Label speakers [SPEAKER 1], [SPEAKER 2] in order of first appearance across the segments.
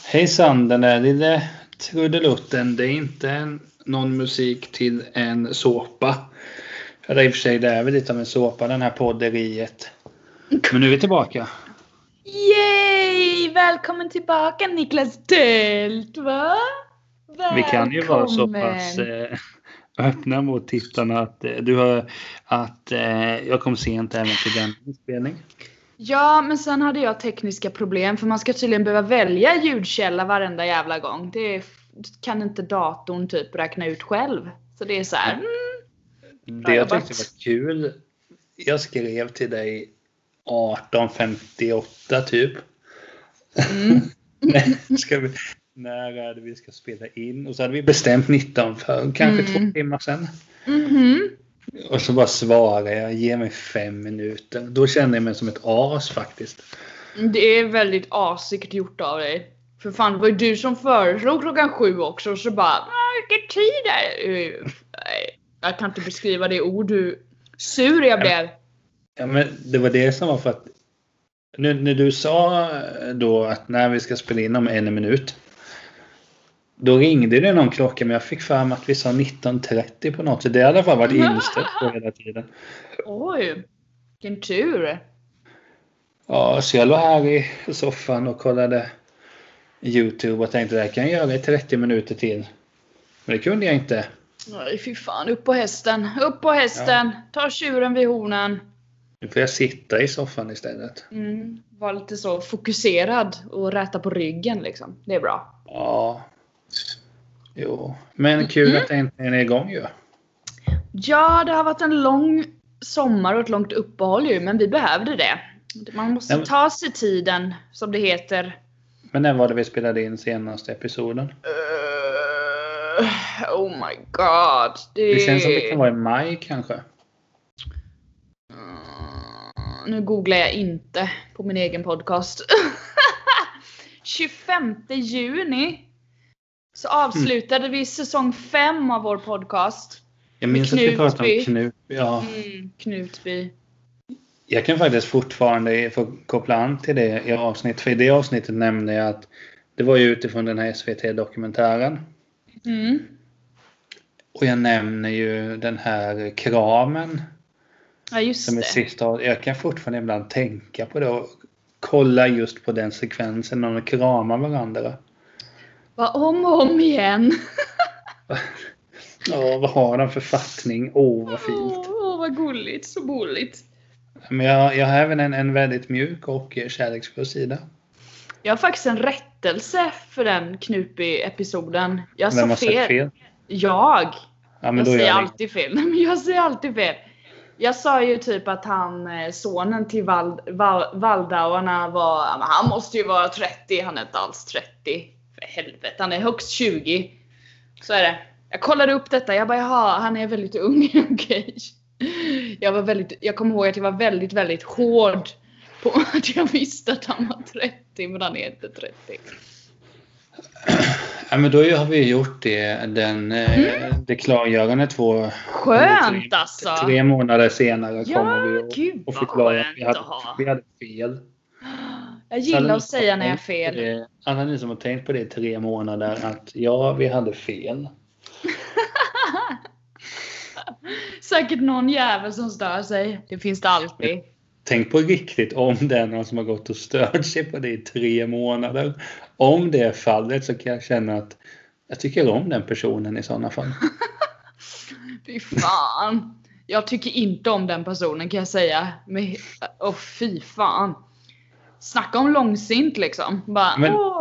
[SPEAKER 1] Hejsan, den där lilla trudelutten, det är inte någon musik till en såpa. För i och för sig, det är väl lite av en såpa, den här podderiet. Men nu är vi tillbaka.
[SPEAKER 2] Yay! Välkommen tillbaka Niklas Tölt, va? Välkommen.
[SPEAKER 1] Vi kan ju vara så pass öppna mot tittarna att jag kom sent även till den inspelning.
[SPEAKER 2] Ja, men sen hade jag tekniska problem för man ska tydligen behöva välja ljudkälla varenda jävla gång. Det kan inte datorn typ räkna ut själv. Så det är så här.
[SPEAKER 1] Det jag tyckte var kul. Jag skrev till dig 18:58 typ. När är det vi ska spela in? Och så hade vi bestämt 19 för kanske 2 timmar sedan. Och så bara svarade jag, ge mig 5 minuter. Då kände jag mig som ett as faktiskt.
[SPEAKER 2] Det är väldigt asigt gjort av dig. För fan, det var ju du som föreslog 7:00 också. Och så bara, vilken tid är det? Jag kan inte beskriva det ord. Sur jag blev.
[SPEAKER 1] Ja, men det var det som var för att när du sa då att när vi ska spela in om 1 minut, då ringde det någon klocka, men jag fick fram att vi sa 19:30 på något. Så det hade i alla fall varit inställt på hela tiden.
[SPEAKER 2] Oj, vilken tur.
[SPEAKER 1] Ja, så jag låg här i soffan och kollade YouTube och tänkte att jag kan göra i 30 minuter till. Men det kunde jag inte.
[SPEAKER 2] Nej, fy fan, upp på hästen. Upp på hästen. Ja. Ta tjuren vid hornen.
[SPEAKER 1] Nu får jag sitta i soffan istället.
[SPEAKER 2] Var lite så fokuserad och räta på ryggen liksom. Det är bra.
[SPEAKER 1] Ja. Jo. Men kul att det inte är igång ju.
[SPEAKER 2] Ja, det har varit en lång sommar och ett långt uppehåll ju. Men vi behövde det. Man måste ta sig tiden, som det heter.
[SPEAKER 1] Men när var det vi spelade in senaste episoden?
[SPEAKER 2] Oh my god.
[SPEAKER 1] Det känns som det kan vara i maj kanske.
[SPEAKER 2] Nu googlar jag inte på min egen podcast. 25 juni så avslutade vi säsong 5 av vår podcast.
[SPEAKER 1] Jag minns att vi pratade om Knutby. Ja.
[SPEAKER 2] Knutby.
[SPEAKER 1] Jag kan faktiskt fortfarande få koppla an till det i avsnitt. För i det avsnittet nämnde jag att det var ju utifrån den här SVT-dokumentären. Och jag nämner ju den här kramen.
[SPEAKER 2] Ja, just
[SPEAKER 1] som
[SPEAKER 2] det.
[SPEAKER 1] Sista, jag kan fortfarande ibland tänka på det och kolla just på den sekvensen när de kramar varandra.
[SPEAKER 2] Om och om igen.
[SPEAKER 1] Ja, vad har de för fattning? Vad fint.
[SPEAKER 2] Vad gulligt, så gulligt.
[SPEAKER 1] Men jag har även en väldigt mjuk och kärleksfull sida.
[SPEAKER 2] Jag har faktiskt en rättelse för den Knutby-episoden. Jag
[SPEAKER 1] Vem
[SPEAKER 2] sa
[SPEAKER 1] har sagt fel?
[SPEAKER 2] Jag.
[SPEAKER 1] Ja, men
[SPEAKER 2] jag
[SPEAKER 1] då
[SPEAKER 2] säger alltid fel. Men jag säger alltid fel. Jag sa ju typ att sonen till Valdauarna var, han måste ju vara 30, han är inte alls 30. För helvete, han är högst 20. Så är det. Jag kollade upp detta, jag bara, jaha, han är väldigt ung, okej. Jag kommer ihåg att jag var väldigt, väldigt hård på att jag visste att han var 30, men han är inte 30.
[SPEAKER 1] Ja, men då har vi gjort det. Det klargörande 2.
[SPEAKER 2] Skönt alltså.
[SPEAKER 1] 3 månader senare kommer vi
[SPEAKER 2] och
[SPEAKER 1] förklara att vi hade fel.
[SPEAKER 2] Jag gillar att säga när jag har fel.
[SPEAKER 1] Alla ni som har tänkt på det i 3 månader att ja, vi hade fel.
[SPEAKER 2] Säkert någon jävel som stör sig. Det finns det alltid.
[SPEAKER 1] Tänk på riktigt om den som har gått och stört sig på det i 3 månader. Om det är fallet så kan jag känna att jag tycker om den personen i sådana fall.
[SPEAKER 2] Fy fan. Jag tycker inte om den personen kan jag säga. Men, fy fan. Snacka om långsint liksom. Bara,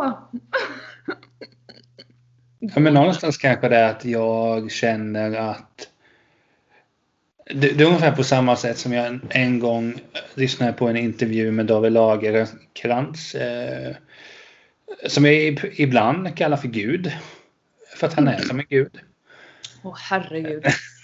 [SPEAKER 1] men någonstans kanske det är att jag känner att det är ungefär på samma sätt som jag en gång lyssnade på en intervju med David Lagercrantz som jag ibland kallar för Gud. För att han är som en Gud.
[SPEAKER 2] Herregud.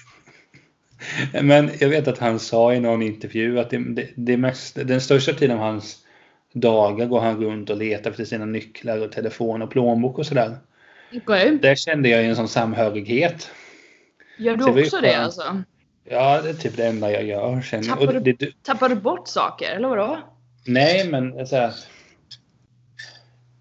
[SPEAKER 1] Men jag vet att han sa i någon intervju att den största tiden av hans dagar går han runt och letar efter sina nycklar och telefon och plånbok och sådär.
[SPEAKER 2] Okay.
[SPEAKER 1] Där kände jag en sån samhörighet.
[SPEAKER 2] Gör du också det alltså?
[SPEAKER 1] Ja, det är typ det enda jag gör.
[SPEAKER 2] Tappar du bort saker, eller vadå?
[SPEAKER 1] Nej, men så här,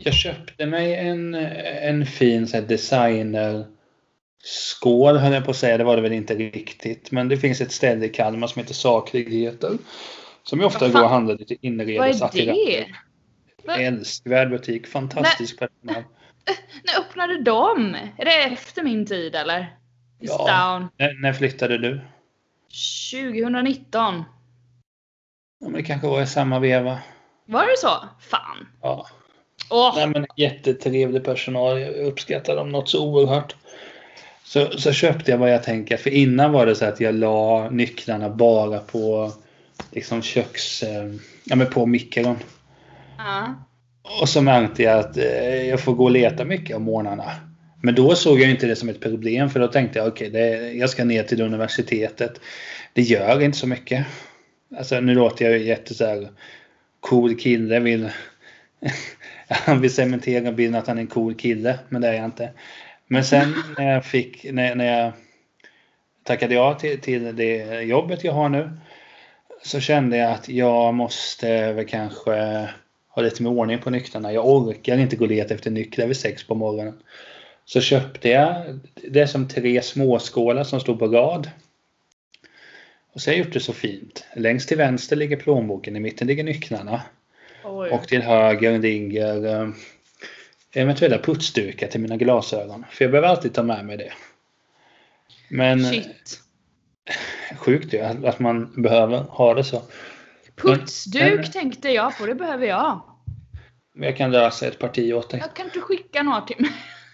[SPEAKER 1] Jag köpte mig en fin så här, designer skål, höll jag på att säga. Det var det väl inte riktigt. Men det finns ett ställe i Kalmar som heter Sakligheter. Som jag ofta går och handlar lite inredes.
[SPEAKER 2] Vad är det?
[SPEAKER 1] Älskvärd butik. Fantastisk personal.
[SPEAKER 2] När öppnade de? Är det efter min tid eller?
[SPEAKER 1] Ja. När flyttade du?
[SPEAKER 2] 2019.
[SPEAKER 1] Ja, men det kanske var i samma veva.
[SPEAKER 2] Var det så? Fan.
[SPEAKER 1] Ja. Nej, men jättetrevlig personal. Jag uppskattar dem något så oerhört. Så köpte jag vad jag tänker. För innan var det så att jag la nycklarna bara på liksom på mikron. Och så märkte jag att jag får gå och leta mycket om morgnarna. Men då såg jag inte det som ett problem. För då tänkte jag jag ska ner till universitetet. Det gör inte så mycket. Alltså nu låter jag jätte så här cool kille. Han vill cementera bilden att han är en cool kille. Men det är jag inte. Men sen när jag tackade ja till det jobbet jag har nu. Så kände jag att jag måste väl kanske ha lite med ordning på nycklarna. Jag orkar inte gå och leta efter nycklar vid 6 på morgonen. Så köpte jag det som 3 småskålar som stod på rad. Och så har jag gjort det så fint. Längst till vänster ligger plånboken, i mitten ligger nycklarna.
[SPEAKER 2] Oj.
[SPEAKER 1] Och till höger ligger eventuella putsdukar till mina glasögon. För jag behöver alltid ta med mig det. Men
[SPEAKER 2] shit.
[SPEAKER 1] Sjukt ju att man behöver ha det så.
[SPEAKER 2] Putsduk tänkte jag på, det behöver jag.
[SPEAKER 1] Jag kan lösa ett parti åt dig.
[SPEAKER 2] Jag kan inte skicka något till mig.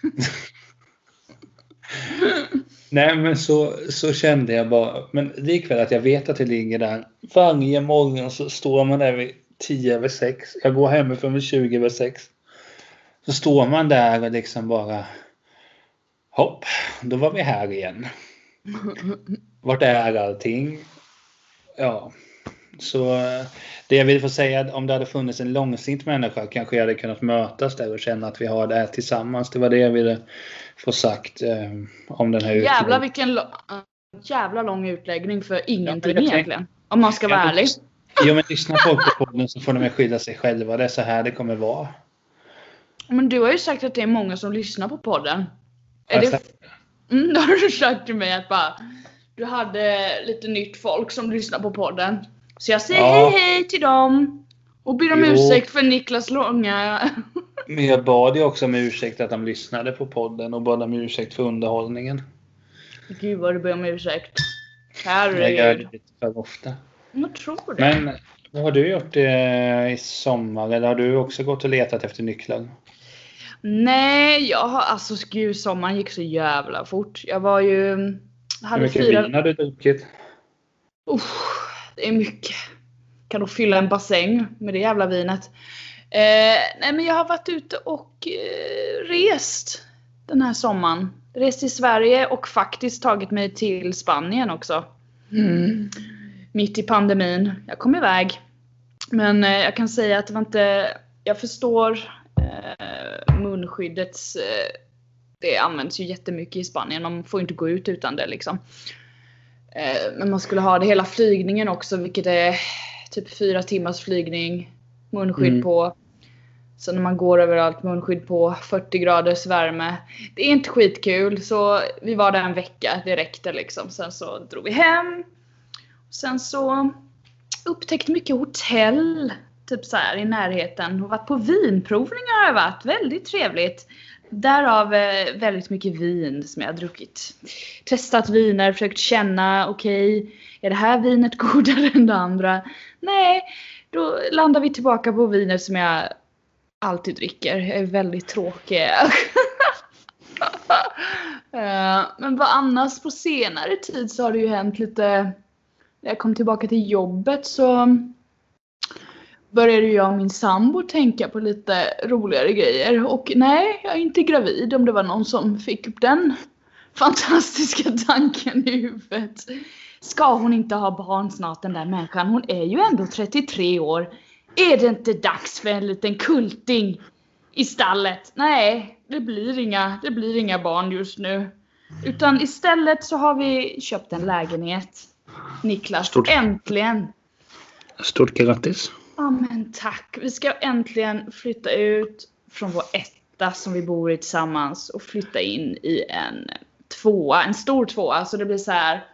[SPEAKER 1] Nej, men så kände jag bara. Men likväl att jag vet att det ligger där. Varje morgon så står man där vid 10:06. Jag går hemifrån vid 20:06. Så står man där och liksom bara. Hopp, då var vi här igen. Vart är allting? Ja. Så det jag vill få säga, om det hade funnits en långsint människa kanske jag hade kunnat mötas där och känna att vi har det här tillsammans. Det var det jag ville få sagt om den här utläggningen.
[SPEAKER 2] Jävlar vilken jävla lång utläggning för ingenting egentligen. Om man ska vara ärlig.
[SPEAKER 1] Jo, men lyssna folk på podden så får de skilja sig själva. Det är så här det kommer vara.
[SPEAKER 2] Men du har ju sagt att det är många som lyssnar på podden. Då har du sagt till mig att du hade lite nytt folk som lyssnar på podden. Så jag säger hej till dem. Och ber om ursäkt för Niklas långa.
[SPEAKER 1] Men jag bad ju också om ursäkt att de lyssnade på podden. Och bad om ursäkt för underhållningen.
[SPEAKER 2] Gud vad du ber om ursäkt. Herregud.
[SPEAKER 1] Jag gör det lite för ofta.
[SPEAKER 2] Jag tror det.
[SPEAKER 1] Men vad har du gjort i sommar? Eller har du också gått och letat efter nycklar?
[SPEAKER 2] Nej, jag har sommaren gick så jävla fort. Jag var ju
[SPEAKER 1] hur mycket vin har du druckit?
[SPEAKER 2] Det är mycket. Kan då fylla en bassäng med det jävla vinet. Nej, men jag har varit ute och rest den här sommaren. Rest i Sverige och faktiskt tagit mig till Spanien också. Mitt i pandemin. Jag kom iväg. Men jag kan säga att det var inte. Jag förstår munskyddets. Det används ju jättemycket i Spanien. Man får inte gå ut utan det liksom. Men man skulle ha det hela flygningen också. Vilket är typ 4 timmars flygning. Munskydd på. Så när man går överallt, munskydd på, 40 graders värme. Det är inte skitkul. Så vi var där en vecka. Det räckte liksom. Sen så drog vi hem. Sen så upptäckte mycket hotell. Typ så här i närheten. Och varit på vinprovningar har jag varit. Väldigt trevligt. Därav väldigt mycket vin som jag har druckit. Testat viner, försökt känna, okej, är det här vinet godare än det andra? Nej, då landar vi tillbaka på viner som jag alltid dricker. Jag är väldigt tråkig. Men vad annars på senare tid så har det ju hänt lite. När jag kom tillbaka till jobbet så började jag och min sambo tänka på lite roligare grejer. Och nej, jag är inte gravid om det var någon som fick upp den fantastiska tanken i huvudet. Ska hon inte ha barn snart, den där människan? Hon är ju ändå 33 år. Är det inte dags för en liten kulting i stallet? Nej, det blir inga barn just nu. Utan istället så har vi köpt en lägenhet. Niklas, äntligen.
[SPEAKER 1] Stort grattis.
[SPEAKER 2] Ja, men tack. Vi ska äntligen flytta ut. från vår etta som vi bor i tillsammans och flytta in i en stor tvåa. Så det blir så här.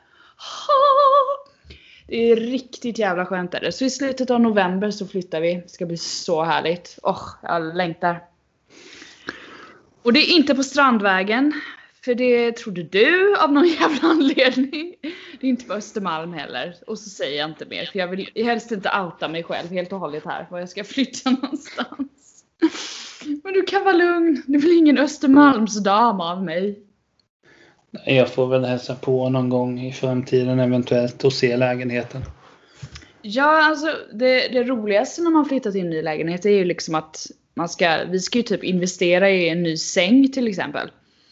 [SPEAKER 2] Det är riktigt jävla skönt där. Så i slutet av november så flyttar vi. Det ska bli så härligt. Jag längtar. Och det är inte på Strandvägen. För det trodde du av någon jävla anledning. Det är inte på Östermalm heller. Och så säger jag inte mer. För jag vill helst inte outa mig själv helt och hållet här. Var jag ska flytta någonstans. Men du kan vara lugn. Det blir ingen Östermalmsdam av mig.
[SPEAKER 1] Jag får väl hälsa på någon gång i framtiden eventuellt och se lägenheten.
[SPEAKER 2] Ja, alltså det roligaste när man flyttat in i en ny lägenhet är ju liksom att vi ska ju typ investera i en ny säng till exempel.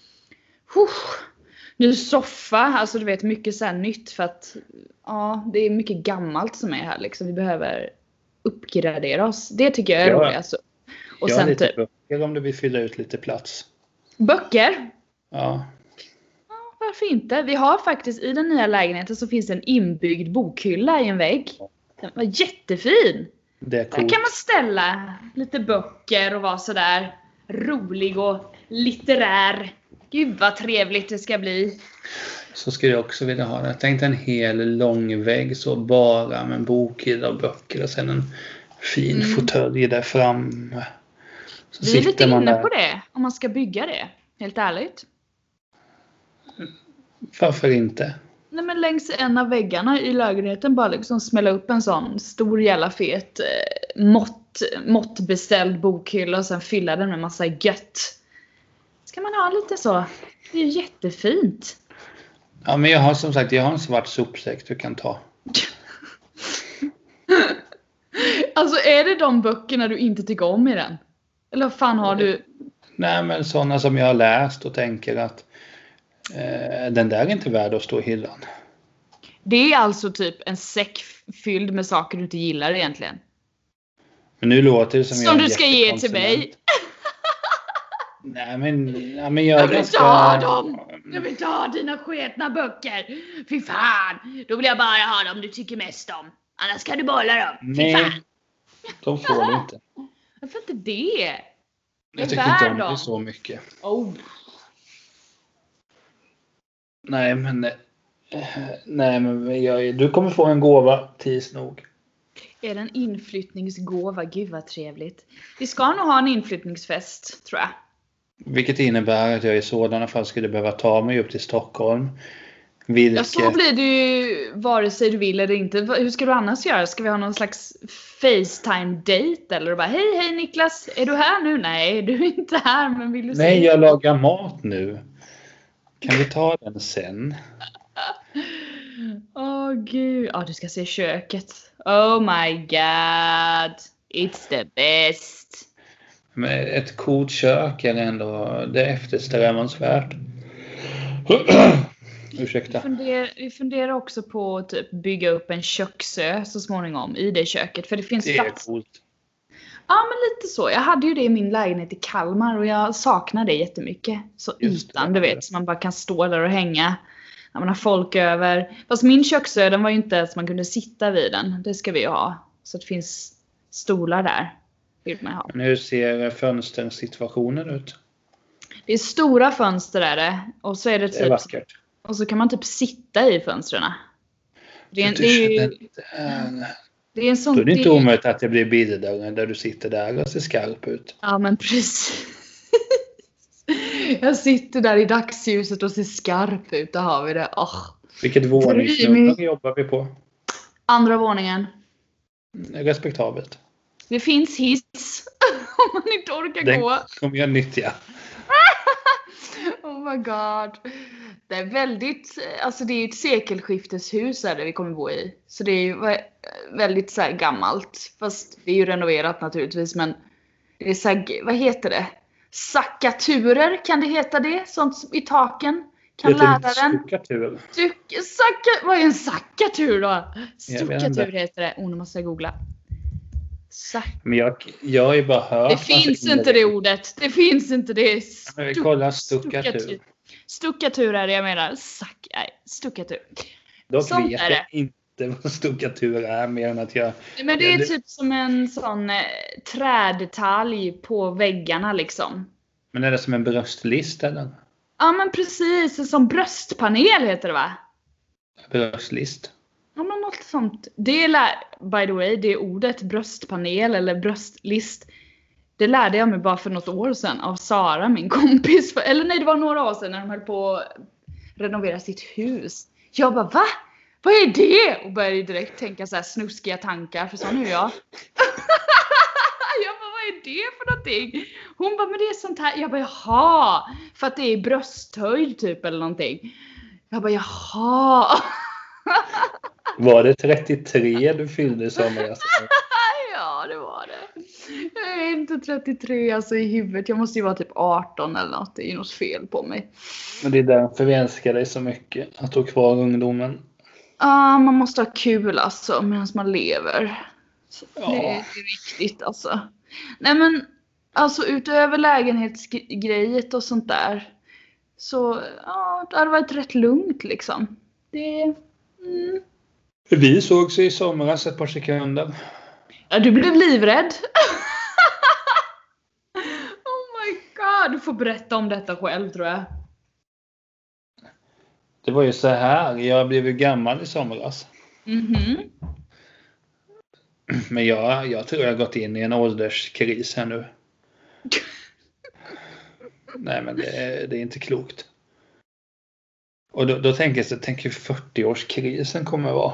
[SPEAKER 2] Ny soffa, alltså du vet mycket så här nytt för att det är mycket gammalt som är här liksom. Vi behöver uppgradera oss. Det tycker jag är roligt alltså. Och
[SPEAKER 1] jag
[SPEAKER 2] sen
[SPEAKER 1] lite
[SPEAKER 2] typ
[SPEAKER 1] böcker om du vill fylla ut lite plats.
[SPEAKER 2] Böcker?
[SPEAKER 1] Ja.
[SPEAKER 2] Varför inte? Vi har faktiskt i den nya lägenheten så finns det en inbyggd bokhylla i en vägg. Den var jättefin.
[SPEAKER 1] Det är coolt.
[SPEAKER 2] Där kan man ställa lite böcker och vara sådär rolig och litterär. Gud vad trevligt det ska bli.
[SPEAKER 1] Så skulle jag också vilja ha det. Jag tänkte en hel lång vägg så bara med en bokhylla och böcker och sen en fin fåtölj där framme.
[SPEAKER 2] Vi är lite inne på det om man ska bygga det. Helt ärligt.
[SPEAKER 1] Varför inte?
[SPEAKER 2] Nej, men längs en av väggarna i lägenheten bara liksom smälla upp en sån stor jävla fet måttbeställd bokhylla och sen fylla den med massa gött. Ska man ha lite så? Det är jättefint.
[SPEAKER 1] Ja, men jag har som sagt en svart sopsäck du kan ta.
[SPEAKER 2] Alltså är det de böckerna du inte tycker om i den? Eller vad fan har du?
[SPEAKER 1] Nej, men sådana som jag har läst och tänker att den där är inte värd att stå i hyllan.
[SPEAKER 2] Det är alltså typ en säck fylld med saker du inte gillar egentligen.
[SPEAKER 1] Men nu låter det som
[SPEAKER 2] du ska ge till mig.
[SPEAKER 1] Nej, men jag
[SPEAKER 2] vill inte ha dem. Jag vill inte ha dina sketna böcker. Fy fan. Då vill jag bara ha dem du tycker mest om. Annars kan du behålla dem.
[SPEAKER 1] Nej,
[SPEAKER 2] fy fan.
[SPEAKER 1] De får du inte.
[SPEAKER 2] Varför inte det?
[SPEAKER 1] Jag tycker inte om det så mycket. Nej, men du kommer få en gåva tids nog.
[SPEAKER 2] Är det en inflyttningsgåva? Gud vad trevligt. Vi ska nog ha en inflyttningsfest, tror jag.
[SPEAKER 1] Vilket innebär att jag i sådana fall skulle behöva ta mig upp till Stockholm.
[SPEAKER 2] Ja, så blir det ju vare sig du vill eller inte. Hur ska du annars göra? Ska vi ha någon slags FaceTime-date? Eller bara, hej Niklas, är du här nu? Nej, du är inte här, men vill du se?
[SPEAKER 1] Nej, jag lagar mat nu. Kan vi ta den sen?
[SPEAKER 2] Åh gud. Du ska se köket. Oh my god. It's the best.
[SPEAKER 1] Men ett coolt kök är ändå det eftersträvansvärt. Ursäkta.
[SPEAKER 2] Vi funderar också på att typ bygga upp en köksö så småningom i det köket. För det finns
[SPEAKER 1] det
[SPEAKER 2] plats.
[SPEAKER 1] Är coolt.
[SPEAKER 2] Ja, men lite så. Jag hade ju det i min lägenhet i Kalmar och jag saknar det jättemycket. Så ytan, du vet, så man bara kan stå där och hänga när man har folk över. Fast min köksö, den var ju inte att man kunde sitta vid den. Det ska vi ju ha. Så det finns stolar där. Vill man ha.
[SPEAKER 1] Men hur ser fönstersituationen ut?
[SPEAKER 2] Det är stora fönster är det. Och så är det typ...
[SPEAKER 1] Det är vackert.
[SPEAKER 2] Och så kan man typ sitta i fönstren. Det är en sån...
[SPEAKER 1] Då är det inte omöjligt att det blir bilder där du sitter där och ser skarp ut.
[SPEAKER 2] Ja, men precis. Jag sitter där i dagsljuset och ser skarp ut. Där har vi det.
[SPEAKER 1] Vilket våningsnummer jobbar vi på?
[SPEAKER 2] Andra våningen.
[SPEAKER 1] Respektabelt.
[SPEAKER 2] Det finns hiss. Om man inte orkar gå.
[SPEAKER 1] Den kommer jag nyttja.
[SPEAKER 2] Oh my god. Det är väldigt, alltså det är ett sekelskifteshus där vi kommer bo i. Så det är ju väldigt så här gammalt. Fast det är ju renoverat naturligtvis, men det är så här, vad heter det? Sackaturer, kan det heta det? Sånt i taken. Kan läraren...
[SPEAKER 1] Stuckatur.
[SPEAKER 2] Vad är en sackatur då? Stuckatur heter det. Nu måste jag googla.
[SPEAKER 1] Men jag har ju bara hört.
[SPEAKER 2] Det finns inte det ordet. Det finns inte det.
[SPEAKER 1] Men vi kollar stuckatur.
[SPEAKER 2] Stuckatur är det jag menar. Stuckatur.
[SPEAKER 1] Dock vet jag inte inte vad stuckatur är mer än att jag...
[SPEAKER 2] Men det är typ som en sån trädetalj på väggarna liksom.
[SPEAKER 1] Men är det som en bröstlist eller?
[SPEAKER 2] Ja men precis, som bröstpanel heter det va?
[SPEAKER 1] Bröstlist.
[SPEAKER 2] Ja men något sånt. By the way, det ordet bröstpanel eller bröstlist. Det lärde jag mig bara för något år sedan av Sara, min kompis. Eller nej, det var några år sedan när de höll på att renovera sitt hus. Jag bara, va? Vad är det? Och började direkt tänka så här snuskiga tankar, för sån är jag. Jag bara, vad är det för någonting? Hon bara, men det är sånt här. Jag bara, jaha. För att det är brösthöjd typ eller någonting. Jag bara, jaha.
[SPEAKER 1] Var det 33 du fyllde i somras?
[SPEAKER 2] Ja, det var det. Jag är inte 33 alltså i huvudet. Jag måste ju vara typ 18 eller något. Det är något fel på mig.
[SPEAKER 1] Men det är därför vi älskar dig så mycket. Att du har kvar ungdomen.
[SPEAKER 2] Ja, man måste ha kul alltså medan man lever.
[SPEAKER 1] Ja.
[SPEAKER 2] Det är viktigt alltså. Nej men, alltså utöver lägenhetsgrejet och sånt där. Så, ja, det hade varit rätt lugnt liksom.
[SPEAKER 1] Vi sågs i somras ett par sekunder.
[SPEAKER 2] Ja, du blev livrädd. Oh my god, du får berätta om detta själv tror jag.
[SPEAKER 1] Det var ju så här, jag blev ju gammal i somras.
[SPEAKER 2] Mhm.
[SPEAKER 1] Men jag tror jag har gått in i en ålderskris här nu. Nej men det är inte klokt. Och då tänker jag 40-årskrisen kommer vara.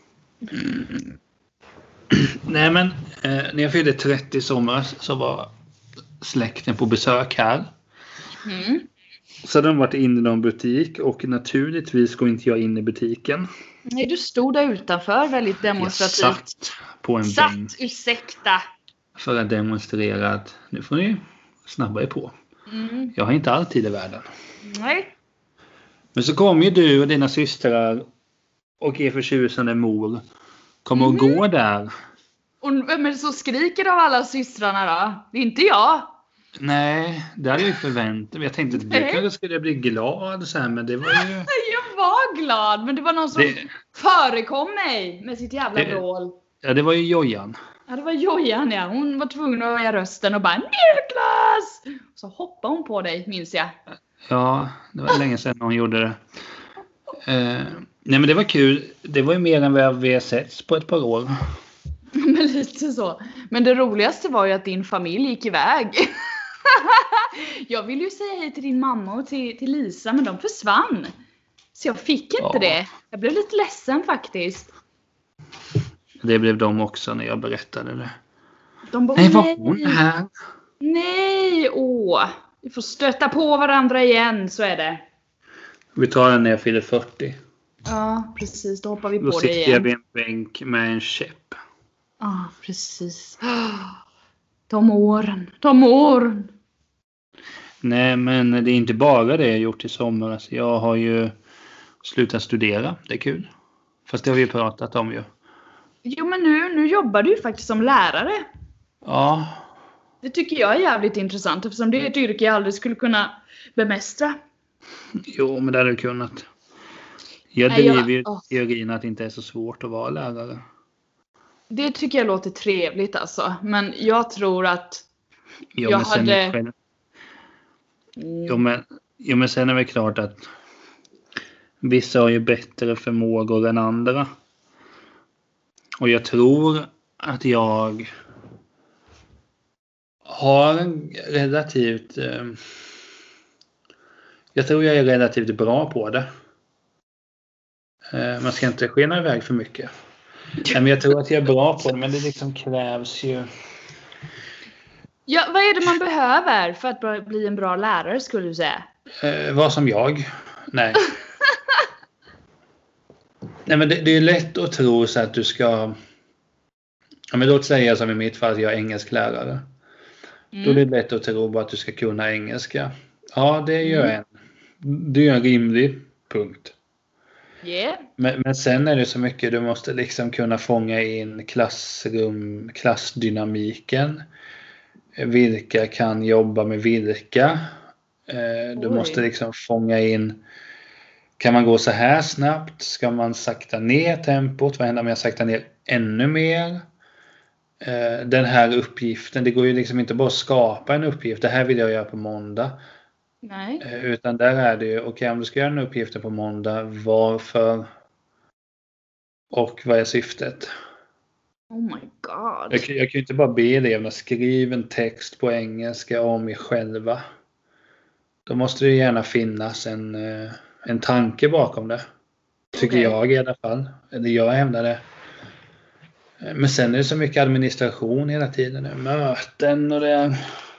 [SPEAKER 1] Nej men när jag fyllde 30 i somras så var släkten på besök här.
[SPEAKER 2] Mm.
[SPEAKER 1] Så hade de varit inne i någon butik och naturligtvis går inte jag in i butiken.
[SPEAKER 2] Nej, du stod där utanför väldigt demonstrativt.
[SPEAKER 1] Jag satt på en bänk
[SPEAKER 2] Ursäkta.
[SPEAKER 1] för att demonstrera att nu får ni snabba er på.
[SPEAKER 2] Mm.
[SPEAKER 1] Jag har inte alltid i världen.
[SPEAKER 2] Nej.
[SPEAKER 1] Men så kommer ju du och dina systrar och er förtjusande mor kommer att gå där.
[SPEAKER 2] Och vem är det som skriker av alla systrarna då? Det är inte jag.
[SPEAKER 1] Nej, det hade jag ju förväntat mig. Jag tänkte att du kanske skulle bli glad så här, men det var ju...
[SPEAKER 2] Jag var glad, men det var någon som förekom mig med sitt jävla vrål.
[SPEAKER 1] Ja, det var ju Jojan.
[SPEAKER 2] Ja, det var Jojan, ja. Hon var tvungen att höja rösten och bara Niklas! Så hoppade hon på dig, minns jag.
[SPEAKER 1] Ja, det var länge sedan hon gjorde det. Nej, men det var kul. Det var ju mer än vi har sett på ett par år.
[SPEAKER 2] Men lite så. Men det roligaste var ju att din familj gick iväg. Jag ville ju säga hej till din mamma och till Lisa, men de försvann. Så jag fick inte det. Jag blev lite ledsen faktiskt.
[SPEAKER 1] Det blev de också när jag berättade det.
[SPEAKER 2] De bara,
[SPEAKER 1] nej, var hon här?
[SPEAKER 2] Nej, vi får stöta på varandra igen, så är det.
[SPEAKER 1] Vi tar den när jag fyller 40.
[SPEAKER 2] Ja, precis. Då hoppar vi
[SPEAKER 1] då
[SPEAKER 2] på det igen.
[SPEAKER 1] Då sitter jag vid en bänk med en käpp.
[SPEAKER 2] Ja, precis. De åren.
[SPEAKER 1] Nej, men det är inte bara det jag gjort i sommar. Alltså, jag har ju slutat studera. Det är kul. Fast det har vi ju pratat om ju.
[SPEAKER 2] Jo, men nu jobbar du ju faktiskt som lärare.
[SPEAKER 1] Ja.
[SPEAKER 2] Det tycker jag är jävligt intressant. Eftersom det är ett yrke jag aldrig skulle kunna bemästra.
[SPEAKER 1] Jo, men det hade du kunnat. Jag driver ju teorin att det inte är så svårt att vara lärare.
[SPEAKER 2] Det tycker jag låter trevligt alltså. Men jag tror att
[SPEAKER 1] men sen är det klart att vissa har ju bättre förmågor än andra. Och jag tror att jag har en relativt... jag tror jag är relativt bra på det. Man ska inte skena iväg för mycket. Men jag tror att jag är bra på det, men det liksom krävs ju...
[SPEAKER 2] Ja, vad är det man behöver för att bli en bra lärare, skulle du säga?
[SPEAKER 1] Vad som jag? Nej. Nej, men det är lätt att tro så att du ska... Ja, men låt säga som i mitt fall att jag är engelsklärare. Då är det lätt att tro bara att du ska kunna engelska. Ja, det gör det är en rimlig punkt.
[SPEAKER 2] Yeah.
[SPEAKER 1] Men sen är det så mycket du måste liksom kunna fånga in klassdynamiken. Vilka kan jobba med vilka. Du måste liksom fånga in kan man gå så här snabbt? Ska man sakta ner tempot? Vad händer om jag saktar ner ännu mer? Den här uppgiften, det går ju liksom inte bara att skapa en uppgift. Det här vill jag göra på måndag.
[SPEAKER 2] Nej.
[SPEAKER 1] Utan där är det ju, okej, om du ska göra den uppgiften på måndag, varför och vad är syftet?
[SPEAKER 2] Oh my god.
[SPEAKER 1] Jag kan ju inte bara be eleverna skriva en text på engelska om er själva. Då måste det gärna finnas en tanke bakom det. Tycker jag i alla fall. Eller jag hävdar det. Men sen är det så mycket administration hela tiden. Möten och det.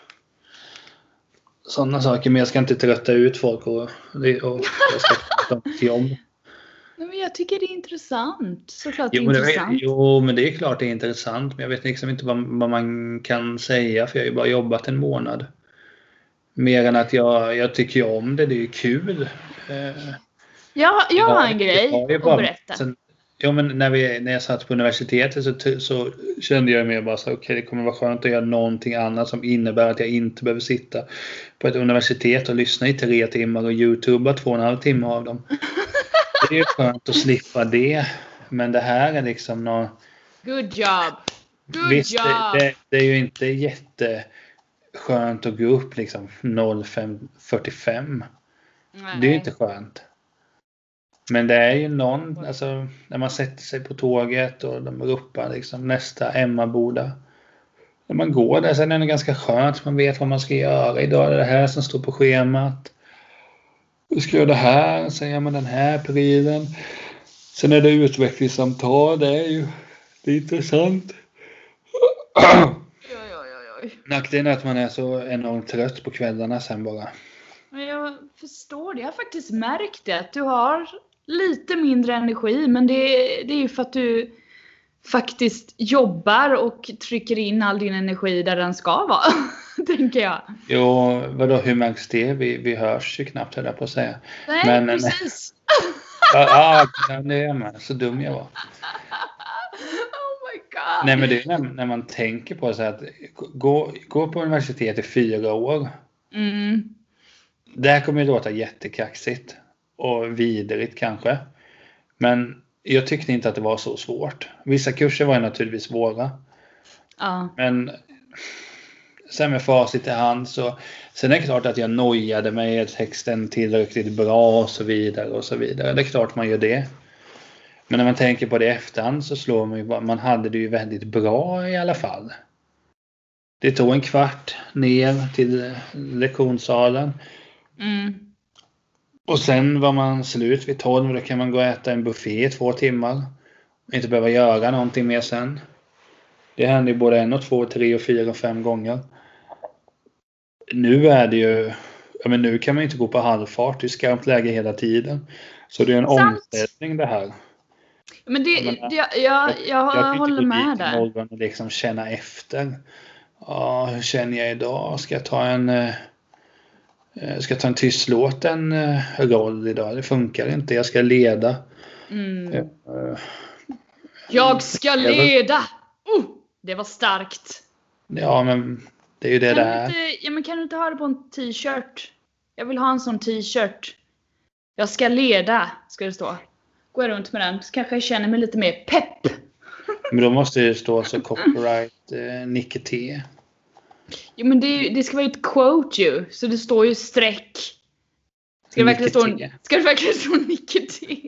[SPEAKER 1] Sådana saker. Men jag ska inte trötta ut folk och jag ska ta till jobb.
[SPEAKER 2] Men jag tycker det är intressant. Såklart det är intressant.
[SPEAKER 1] Jo, men det är klart det är intressant. Men jag vet liksom inte vad man kan säga. För jag har ju bara jobbat en månad. Mer än att jag tycker om det. Det är ju kul.
[SPEAKER 2] Jag har en grej att berätta.
[SPEAKER 1] Men när jag satt på universitetet så kände jag mer bara så okej, det kommer vara skönt att göra någonting annat som innebär att jag inte behöver sitta på ett universitet och lyssna i 3 timmar och YouTubea 2,5 timmar av dem. Det är ju skönt att slippa det. Men det här är liksom något...
[SPEAKER 2] Good job!
[SPEAKER 1] Visst, det är ju inte jätteskönt att gå upp liksom 05:45. Det är ju inte skönt. Men det är ju någon, alltså när man sätter sig på tåget och de ropar liksom nästa Emmaboda. När man går där, sen är det ganska skönt, man vet vad man ska göra. Idag är det här som står på schemat. Du ska göra det här, sen gör man den här prylen. Sen är det utvecklingssamtal, det är intressant. Nackdelen är att man är så enormt trött på kvällarna sen bara.
[SPEAKER 2] Men jag förstår det. Jag har faktiskt märkt det. Att du har lite mindre energi. Men det är ju för att du faktiskt jobbar och trycker in all din energi där den ska vara. Tänker jag.
[SPEAKER 1] Jo, vadå, hur märks det? Vi hörs ju knappt, höll jag på att säga.
[SPEAKER 2] Nej,
[SPEAKER 1] men,
[SPEAKER 2] precis.
[SPEAKER 1] Ja, det är man. Så dum jag var.
[SPEAKER 2] Oh my god.
[SPEAKER 1] Nej, men det är när man tänker på så att gå på universitet i 4 år.
[SPEAKER 2] Mm.
[SPEAKER 1] Det här kommer ju låta jättekaxigt och vidrigt kanske. Men jag tyckte inte att det var så svårt. Vissa kurser var ju naturligtvis svåra.
[SPEAKER 2] Ja.
[SPEAKER 1] Men sen med facit i hand så... Sen är det klart att jag nojade mig att texten tillräckligt bra och så vidare och så vidare. Det är klart man gör det. Men när man tänker på det i efterhand så slår man ju bara... Man hade det ju väldigt bra i alla fall. Det tog en kvart ner till lektionssalen.
[SPEAKER 2] Mm.
[SPEAKER 1] Och sen var man slut vid 12 och då kan man gå och äta en buffé i 2 timmar. Och inte behöva göra någonting mer sen. Det händer ju både 1 och 2, 3 och 4 och 5 gånger. Nu är det ju... Ja, men nu kan man inte gå på halvfart. Det är skarpt läge hela tiden. Så det är en omställning det här.
[SPEAKER 2] Men jag håller med där.
[SPEAKER 1] Jag kan inte liksom känna efter. Ja, hur känner jag idag? Ska jag ta en tystlåten roll idag? Det funkar inte. Jag ska leda.
[SPEAKER 2] Mm. Jag ska leda! Det var starkt.
[SPEAKER 1] Ja, men det är ju det där.
[SPEAKER 2] Men kan du inte ha det på en t-shirt? Jag vill ha en sån t-shirt. Jag ska leda, ska det stå. Går jag runt med den så kanske jag känner mig lite mer pepp.
[SPEAKER 1] Men då måste det stå så copyright Nicke T.
[SPEAKER 2] Jo, men det ska vara ett quote ju. Så det står ju streck. Ska det verkligen stå Nicke T?